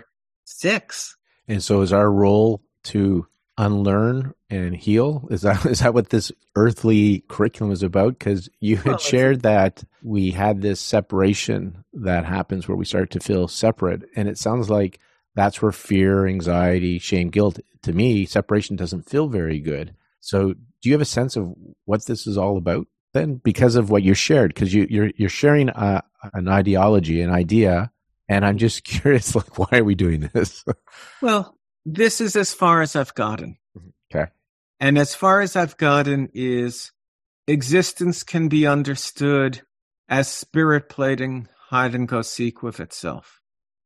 six. And so is our role to unlearn and heal? Is that is that what this earthly curriculum is about? Because you had well, shared that we had this separation that happens where we start to feel separate. And it sounds like that's where fear, anxiety, shame, guilt, to me, separation doesn't feel very good. So do you have a sense of what this is all about then? Because of what you shared, because you, you're, you're sharing a, an ideology, an idea. And I'm just curious, like, why are we doing this? Well, this is as far as I've gotten. Okay. And as far as I've gotten is existence can be understood as spirit playing hide and go seek with itself.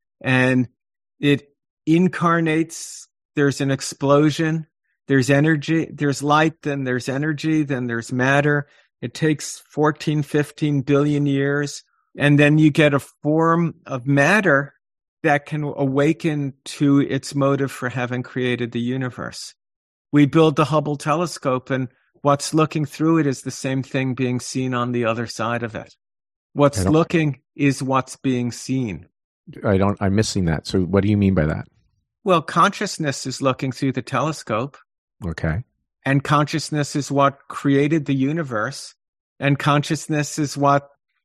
And it incarnates, there's an explosion, there's energy, there's light, then there's energy, then there's matter. It takes fourteen, fifteen billion years. And then you get a form of matter that can awaken to its motive for having created the universe. We build the Hubble telescope, and what's looking through it is the same thing being seen on the other side of it. What's looking is what's being seen. I don't, I'm missing that. So what do you mean by that? Well, consciousness is looking through the telescope. Okay. And consciousness is what created the universe. And consciousness is what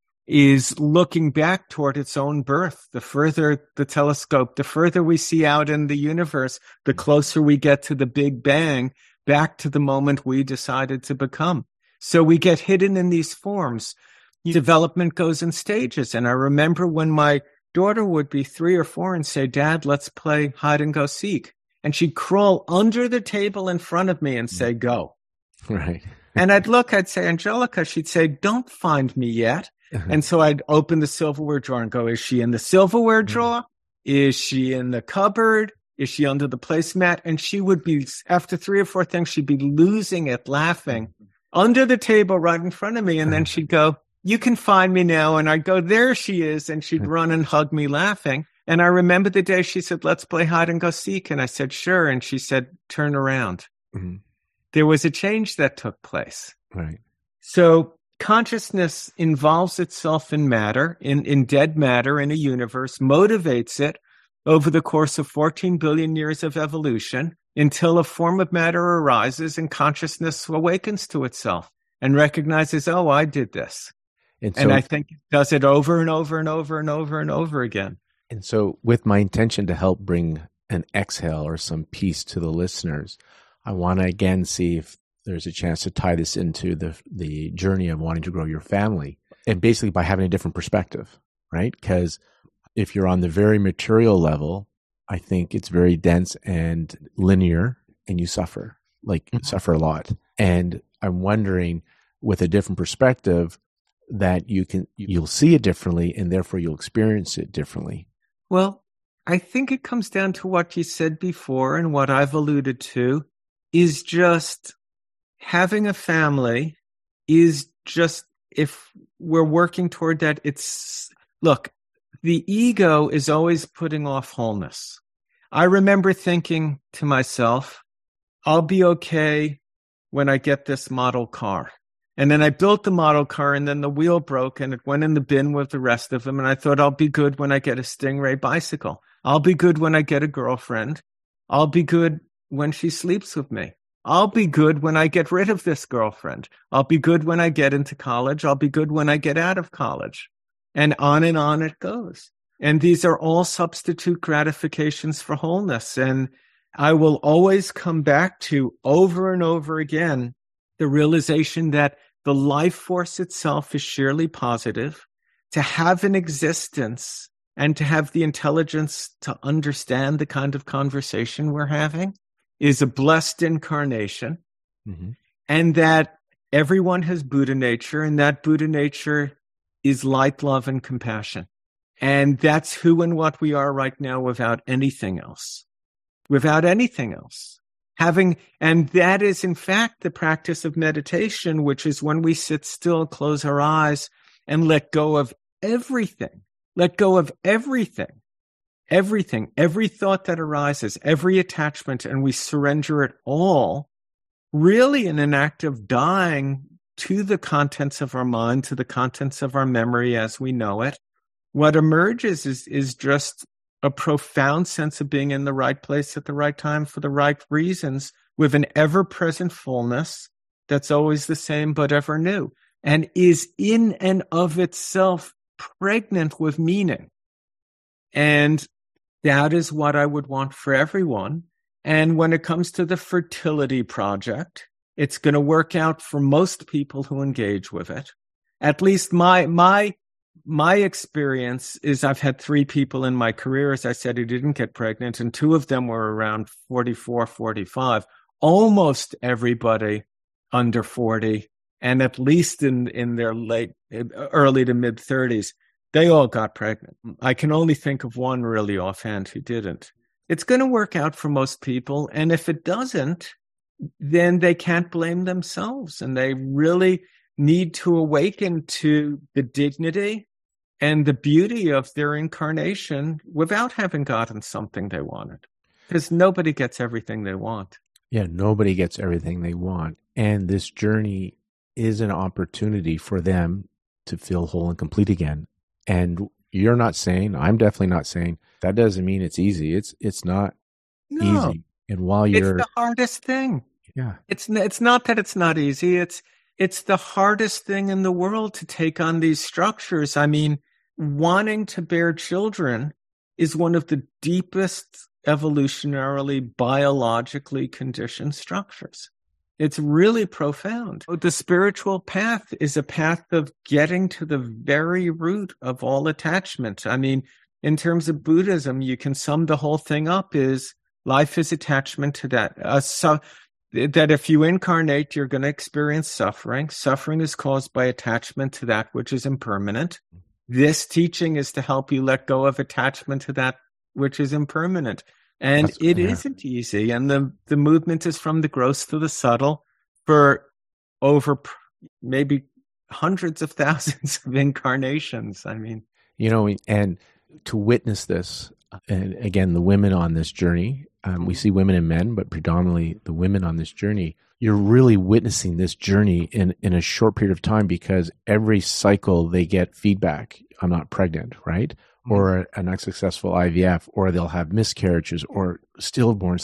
is looking back toward its own birth. The further the telescope, the further we see out in the universe, the closer we get to the Big Bang, back to the moment we decided to become. So we get hidden in these forms. Development goes in stages. And I remember when my daughter would be three or four and say, Dad, let's play hide and go seek. And she'd crawl under the table in front of me and say, go. Right. And I'd look, I'd say, Angelica, she'd say, don't find me yet. And so I'd open the silverware drawer and go, is she in the silverware drawer? Is she in the cupboard? Is she under the placemat? And she would be, after three or four things, she'd be losing it, laughing under the table right in front of me. And then she'd go, you can find me now. And I'd go, there she is. And she'd run and hug me laughing. And I remember the day she said, let's play hide and go seek. And I said, sure. And she said, turn around. Mm-hmm. There was a change that took place. Right. So consciousness involves itself in matter, in, in dead matter, in a universe, motivates it over the course of fourteen billion years of evolution. until a form of matter arises and consciousness awakens to itself and recognizes, oh, I did this. And, so, and I think it does it over and over and over and over and over again. And so with my intention to help bring an exhale or some peace to the listeners, I want to again see if there's a chance to tie this into the the journey of wanting to grow your family, and basically by having a different perspective, right? Because if you're on the very material level, I think it's very dense and linear, and you suffer, like mm-hmm. suffer a lot. And I'm wondering, with a different perspective, that you can you'll see it differently, and therefore you'll experience it differently. Well, I think it comes down to what you said before, and what I've alluded to is just having a family is just, if we're working toward that, it's, look, the ego is always putting off wholeness. I remember thinking to myself, I'll be okay when I get this model car. And then I built the model car, and then the wheel broke and it went in the bin with the rest of them. And I thought, I'll be good when I get a Stingray bicycle. I'll be good when I get a girlfriend. I'll be good when she sleeps with me. I'll be good when I get rid of this girlfriend. I'll be good when I get into college. I'll be good when I get out of college. And on and on it goes. And these are all substitute gratifications for wholeness. And I will always come back to, over and over again, the realization that the life force itself is sheerly positive. To have an existence and to have the intelligence to understand the kind of conversation we're having is a blessed incarnation. Mm-hmm. And that everyone has Buddha nature, and that Buddha nature is light, love, and compassion. And that's who and what we are right now, without anything else. Without anything else. Having, and that is in fact the practice of meditation, which is when we sit still, close our eyes, and let go of everything. Let go of everything. Everything, every thought that arises, every attachment, and we surrender it all, really in an act of dying to the contents of our mind, to the contents of our memory as we know it. What emerges is, is just a profound sense of being in the right place at the right time for the right reasons, with an ever-present fullness that's always the same but ever new, and is in and of itself pregnant with meaning. And that is what I would want for everyone. And when it comes to the fertility project, it's going to work out for most people who engage with it. At least my my my experience is I've had three people in my career, as I said, who didn't get pregnant, and two of them were around forty-four, forty-five. Almost everybody under forty, and at least in, in their late, early to mid thirties. They all got pregnant. I can only think of one really offhand who didn't. It's going to work out for most people. And if it doesn't, then they can't blame themselves. And they really need to awaken to the dignity and the beauty of their incarnation without having gotten something they wanted. Because nobody gets everything they want. Yeah, nobody gets everything they want. And this journey is an opportunity for them to feel whole and complete again. And you're not saying, I'm definitely not saying, that doesn't mean it's easy. It's it's not no. easy. And while you're, it's the hardest thing. Yeah, it's it's not that it's not easy. It's it's the hardest thing in the world to take on these structures. I mean, wanting to bear children is one of the deepest evolutionarily, biologically conditioned structures. It's really profound. The spiritual path is a path of getting to the very root of all attachment. I mean, in terms of Buddhism, you can sum the whole thing up is life is attachment to that. Uh, so, that if you incarnate, you're going to experience suffering. Suffering is caused by attachment to that which is impermanent. This teaching is to help you let go of attachment to that which is impermanent. And That's, it yeah. isn't easy. And the, the movement is from the gross to the subtle for over maybe hundreds of thousands of incarnations. I mean, you know, and to witness this, and again, the women on this journey, um, we see women and men, but predominantly the women on this journey, you're really witnessing this journey in, in a short period of time, because every cycle they get feedback. I'm not pregnant, right? Or an unsuccessful I V F, or they'll have miscarriages or stillborns. Like,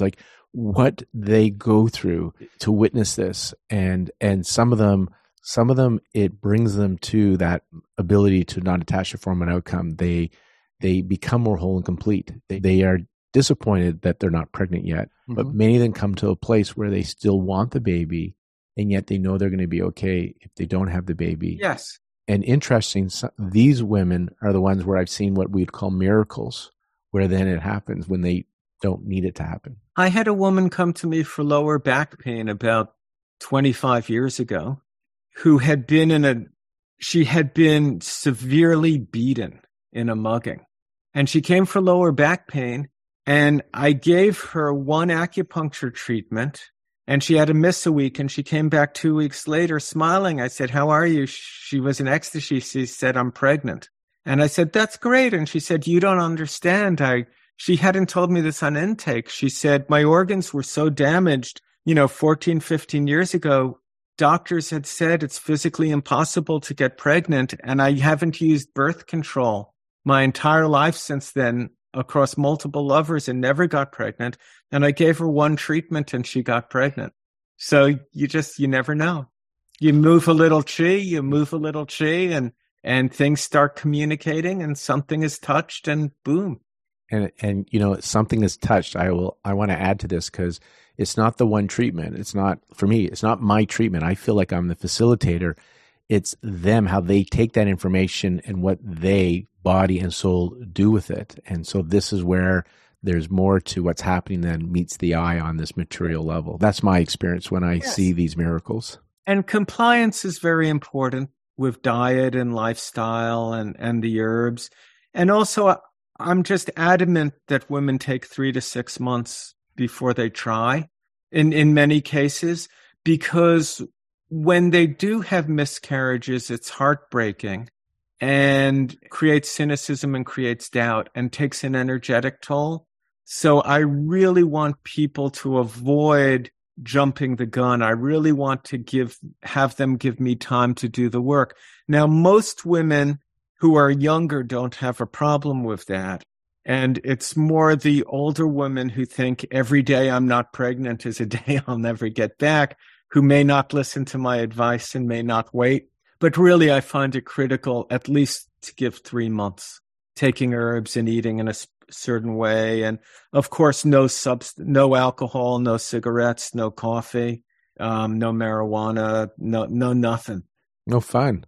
what they go through to witness this. And, and some of them, some of them, it brings them to that ability to not attach to form and outcome. They, they become more whole and complete. They, they are disappointed that they're not pregnant yet, mm-hmm. but many of them come to a place where they still want the baby, and yet they know they're going to be okay if they don't have the baby. Yes. And interesting, these women are the ones where I've seen what we'd call miracles, where then it happens when they don't need it to happen. I had a woman come to me for lower back pain about twenty-five years ago who had been in a, she had been severely beaten in a mugging. And she came for lower back pain, and I gave her one acupuncture treatment, and she had to miss a week, and she came back two weeks later smiling. I said, "How are you?" She was in ecstasy. She said, "I'm pregnant." And I said, "That's great." And she said, "You don't understand. I, she hadn't told me this on intake." She said, "My organs were so damaged, you know, fourteen, fifteen years ago, doctors had said it's physically impossible to get pregnant. And I haven't used birth control my entire life since then across multiple lovers and never got pregnant. And I gave her one treatment and she got pregnant." So you just, you never know. You move a little chi, you move a little chi, and, and things start communicating, and something is touched, and boom. And, and, you know, something is touched. I will, I want to add to this, because it's not the one treatment. It's not, for me, it's not my treatment. I feel like I'm the facilitator. It's them, how they take that information and what they, body and soul, do with it. And so this is where there's more to what's happening than meets the eye on this material level. That's my experience when I yes. see these miracles. And compliance is very important with diet and lifestyle and, and the herbs. And also, I'm just adamant that women take three to six months before they try in, in many cases, because when they do have miscarriages, it's heartbreaking and creates cynicism and creates doubt and takes an energetic toll. So I really want people to avoid jumping the gun. I really want to give, have them give me time to do the work. Now, most women who are younger don't have a problem with that. And it's more the older women who think every day I'm not pregnant is a day I'll never get back, who may not listen to my advice and may not wait. But really, I find it critical at least to give three months, taking herbs and eating in a certain way. And of course, no subst- no alcohol, no cigarettes, no coffee, um, no marijuana, no no nothing. No fun.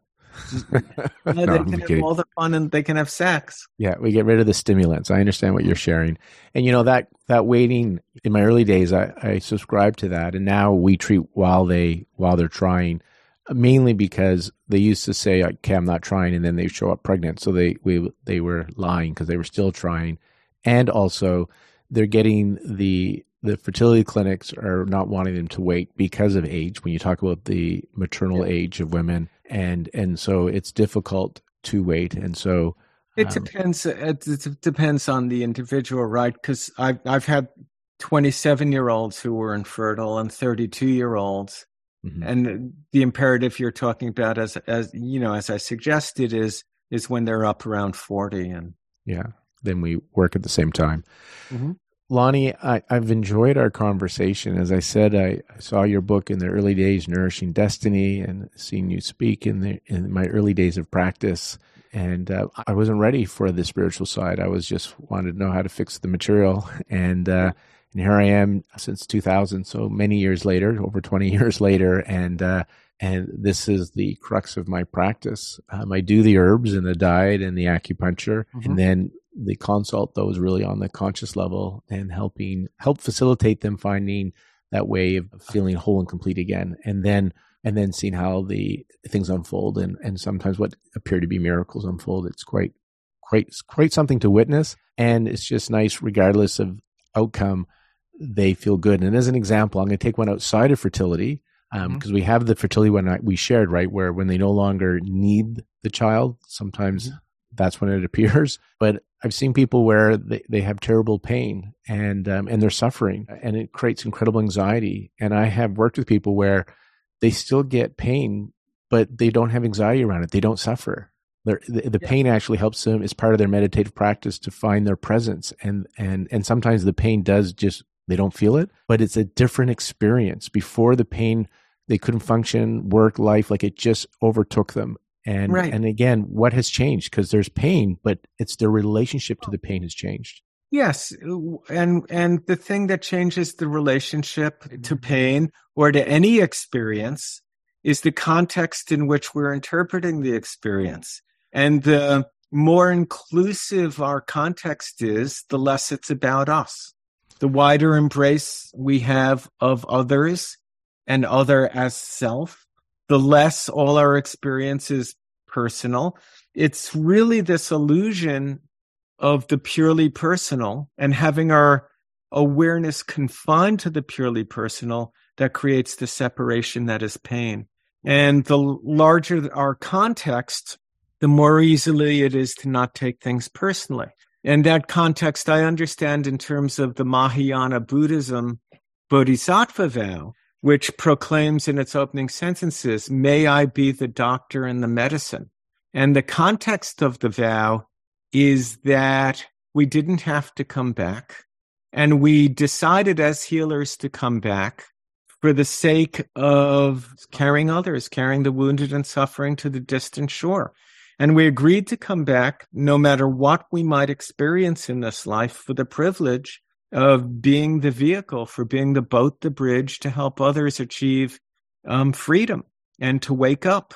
no, they no, can have kidding. all the fun, and they can have sex. Yeah, we get rid of the stimulants. I understand what you're sharing. And you know, that that waiting, in my early days, I, I subscribed to that. And now we treat while they while they're trying, mainly because they used to say, "Okay, I'm not trying," and then they show up pregnant. So they we they were lying because they were still trying. And also, they're getting the the fertility clinics are not wanting them to wait because of age. When you talk about the maternal yeah. age of women, and and so it's difficult to wait. And so it um, depends. It depends on the individual, right? Because I've I've had twenty-seven year olds who were infertile and thirty-two year olds, mm-hmm. and the imperative you're talking about, as as you know, as I suggested, is is when they're up around forty, and yeah. then we work at the same time. Mm-hmm. Lonnie, I, I've enjoyed our conversation. As I said, I, I saw your book in the early days, Nourishing Destiny, and seen you speak in the in my early days of practice. And uh, I wasn't ready for the spiritual side. I was just wanted to know how to fix the material. And uh, and here I am since two thousand, so many years later, over twenty years later, and uh, and this is the crux of my practice. Um, I do the herbs and the diet and the acupuncture, mm-hmm. and then the consult, though, is really on the conscious level and helping help facilitate them finding that way of feeling whole and complete again, and then and then seeing how the things unfold, and, and sometimes what appear to be miracles unfold. It's quite quite quite something to witness, and it's just nice, regardless of outcome, they feel good. And as an example, I'm going to take one outside of fertility, because um, mm-hmm. we have the fertility one I, we shared, right, where when they no longer need the child, sometimes mm-hmm. that's when it appears. But I've seen people where they, they have terrible pain and um, and they're suffering, and it creates incredible anxiety. And I have worked with people where they still get pain, but they don't have anxiety around it. They don't suffer. They're, the the yeah. pain actually helps them as part of their meditative practice to find their presence. And, and, and sometimes the pain does just They don't feel it, but it's a different experience. Before the pain, they couldn't function, work, life, like it just overtook them. And Right. and again, what has changed? Because there's pain, but it's their relationship to the pain has changed. Yes. And and the thing that changes the relationship to pain or to any experience is the context in which we're interpreting the experience. And the more inclusive our context is, the less it's about us. The wider embrace we have of others and other as self, the less all our experience is personal. It's really this illusion of the purely personal and having our awareness confined to the purely personal that creates the separation that is pain. And the larger our context, the more easily it is to not take things personally. And that context I understand in terms of the Mahayana Buddhism Bodhisattva vow, which proclaims in its opening sentences, "May I be the doctor and the medicine." And the context of the vow is that we didn't have to come back. And we decided as healers to come back for the sake of carrying others, carrying the wounded and suffering to the distant shore. And we agreed to come back no matter what we might experience in this life for the privilege of being the vehicle, for being the boat, the bridge to help others achieve um, freedom and to wake up.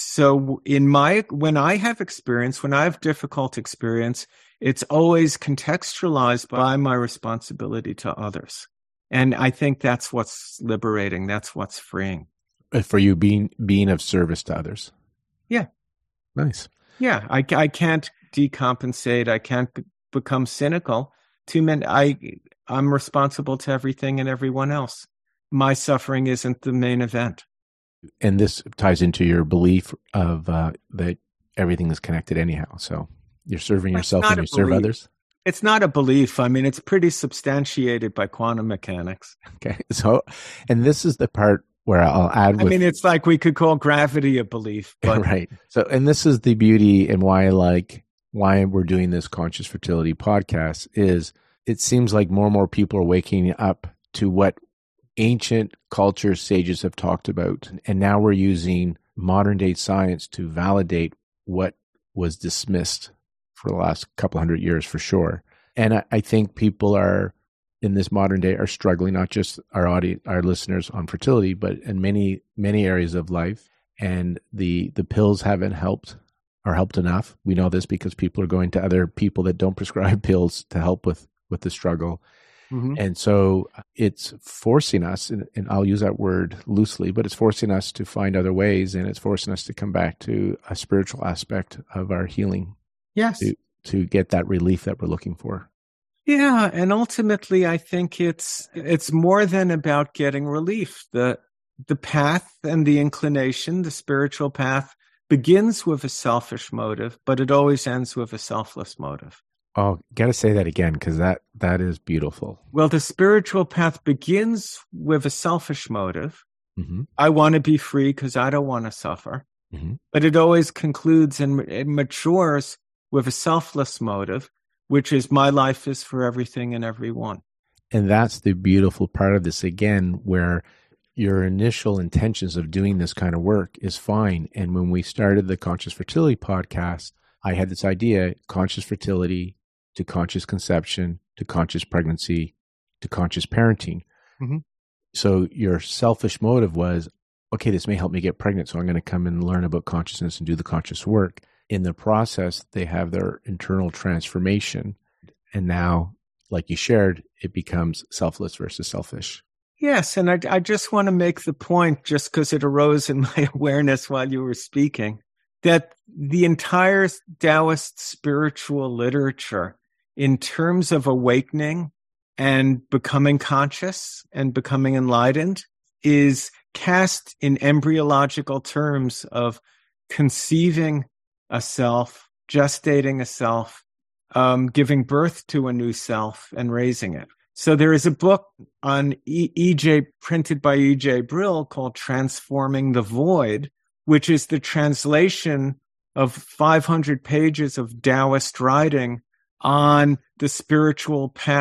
So in my, when I have experience, when I have difficult experience, it's always contextualized by my responsibility to others. And I think that's what's liberating. That's what's freeing. For you, being being of service to others. Yeah. Nice. Yeah. I, I can't decompensate. I can't be, become cynical. Too many, I, I'm responsible to everything and everyone else. My suffering isn't the main event. And this ties into your belief of uh, that everything is connected anyhow. So you're serving yourself and you serve others. It's not a belief. I mean, it's pretty substantiated by quantum mechanics. Okay. So, and this is the part where I'll add with, I mean, it's like we could call gravity a belief. But right. So, and this is the beauty and why I like, why we're doing this Conscious Fertility podcast is it seems like more and more people are waking up to what ancient culture sages have talked about. And now we're using modern day science to validate what was dismissed for the last couple hundred years for sure. And I, I think people are in this modern day are struggling, not just our audience, our listeners on fertility, but in many, many areas of life. And the, the pills haven't helped or helped enough. We know this because people are going to other people that don't prescribe pills to help with, with the struggle. Mm-hmm. And so it's forcing us, and, and I'll use that word loosely, but it's forcing us to find other ways, and it's forcing us to come back to a spiritual aspect of our healing. Yes. To, to get that relief that we're looking for. Yeah. And ultimately, I think it's it's more than about getting relief. The the path and the inclination, the spiritual path, begins with a selfish motive, but it always ends with a selfless motive. Oh, got to say that again, because that, that is beautiful. Well, the spiritual path begins with a selfish motive. Mm-hmm. I want to be free because I don't want to suffer. Mm-hmm. But it always concludes and it matures with a selfless motive, which is my life is for everything and everyone. And that's the beautiful part of this, again, where your initial intentions of doing this kind of work is fine. And when we started the Conscious Fertility podcast, I had this idea, conscious fertility to conscious conception, to conscious pregnancy, to conscious parenting. Mm-hmm. So your selfish motive was, okay, this may help me get pregnant, so I'm going to come and learn about consciousness and do the conscious work. In the process, they have their internal transformation. And now, like you shared, it becomes selfless versus selfish. Yes. And I, I just want to make the point, just because it arose in my awareness while you were speaking, that the entire Taoist spiritual literature, in terms of awakening and becoming conscious and becoming enlightened, is cast in embryological terms of conceiving a self, gestating a self, um, giving birth to a new self, and raising it. So there is a book on E. E J printed by E J Brill called Transforming the Void, which is the translation of five hundred pages of Taoist writing on the spiritual path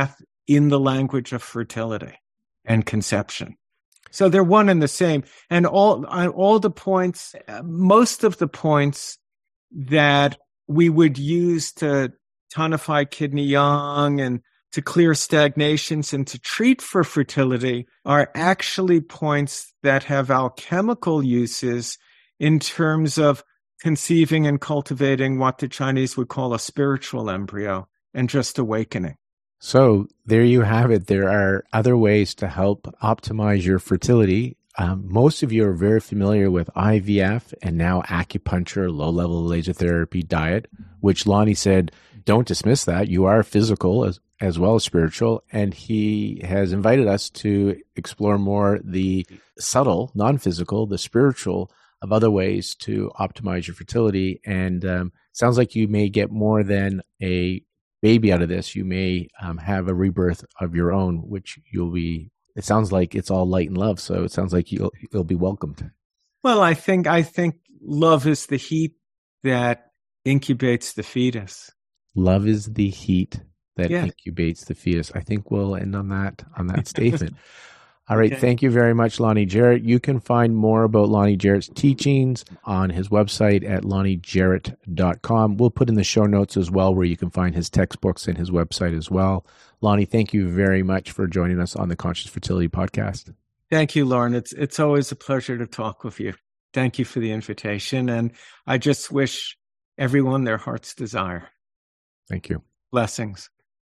in the language of fertility and conception. So they're one and the same. And all, all the points, most of the points that we would use to tonify kidney young and to clear stagnations and to treat for fertility are actually points that have alchemical uses in terms of conceiving and cultivating what the Chinese would call a spiritual embryo and just awakening. So there you have it. There are other ways to help optimize your fertility. Um, most of you are very familiar with I V F and now acupuncture, low-level laser therapy diet, which Lonnie said, don't dismiss that. You are physical as, as well as spiritual. And he has invited us to explore more the subtle, non-physical, the spiritual of other ways to optimize your fertility. And um, sounds like you may get more than a baby out of this. You may um, have a rebirth of your own, which you'll be, it sounds like it's all light and love. So it sounds like you'll, you'll be welcomed. Well, I think, I think love is the heat that incubates the fetus. Love is the heat that yeah. incubates the fetus. I think we'll end on that, on that statement. All right. Okay. Thank you very much, Lonnie Jarrett. You can find more about Lonnie Jarrett's teachings on his website at lonnie jarrett dot com. We'll put in the show notes as well, where you can find his textbooks and his website as well. Lonnie, thank you very much for joining us on the Conscious Fertility Podcast. Thank you, Lauren. It's, it's always a pleasure to talk with you. Thank you for the invitation. And I just wish everyone their heart's desire. Thank you. Blessings.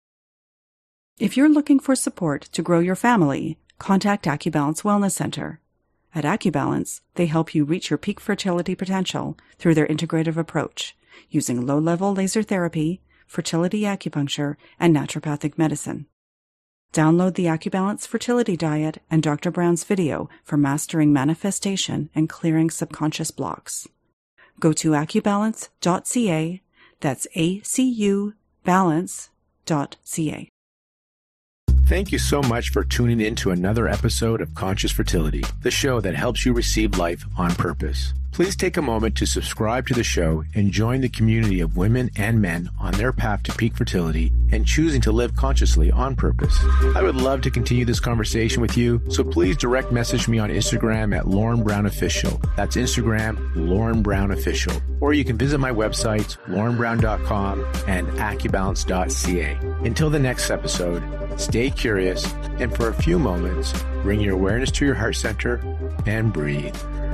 If you're looking for support to grow your family, contact AccuBalance Wellness Center. At AccuBalance, they help you reach your peak fertility potential through their integrative approach, using low-level laser therapy, fertility acupuncture, and naturopathic medicine. Download the AccuBalance Fertility Diet and Doctor Brown's video for mastering manifestation and clearing subconscious blocks. Go to accubalance dot c a. That's A C U balance dot c a. Thank you so much for tuning in to another episode of Conscious Fertility, the show that helps you receive life on purpose. Please take a moment to subscribe to the show and join the community of women and men on their path to peak fertility and choosing to live consciously on purpose. I would love to continue this conversation with you, so please direct message me on Instagram at Lauren Brown Official. That's Instagram, Lauren Brown Official. Or you can visit my websites, lauren brown dot com and accubalance dot c a. Until the next episode, stay curious, and for a few moments, bring your awareness to your heart center and breathe.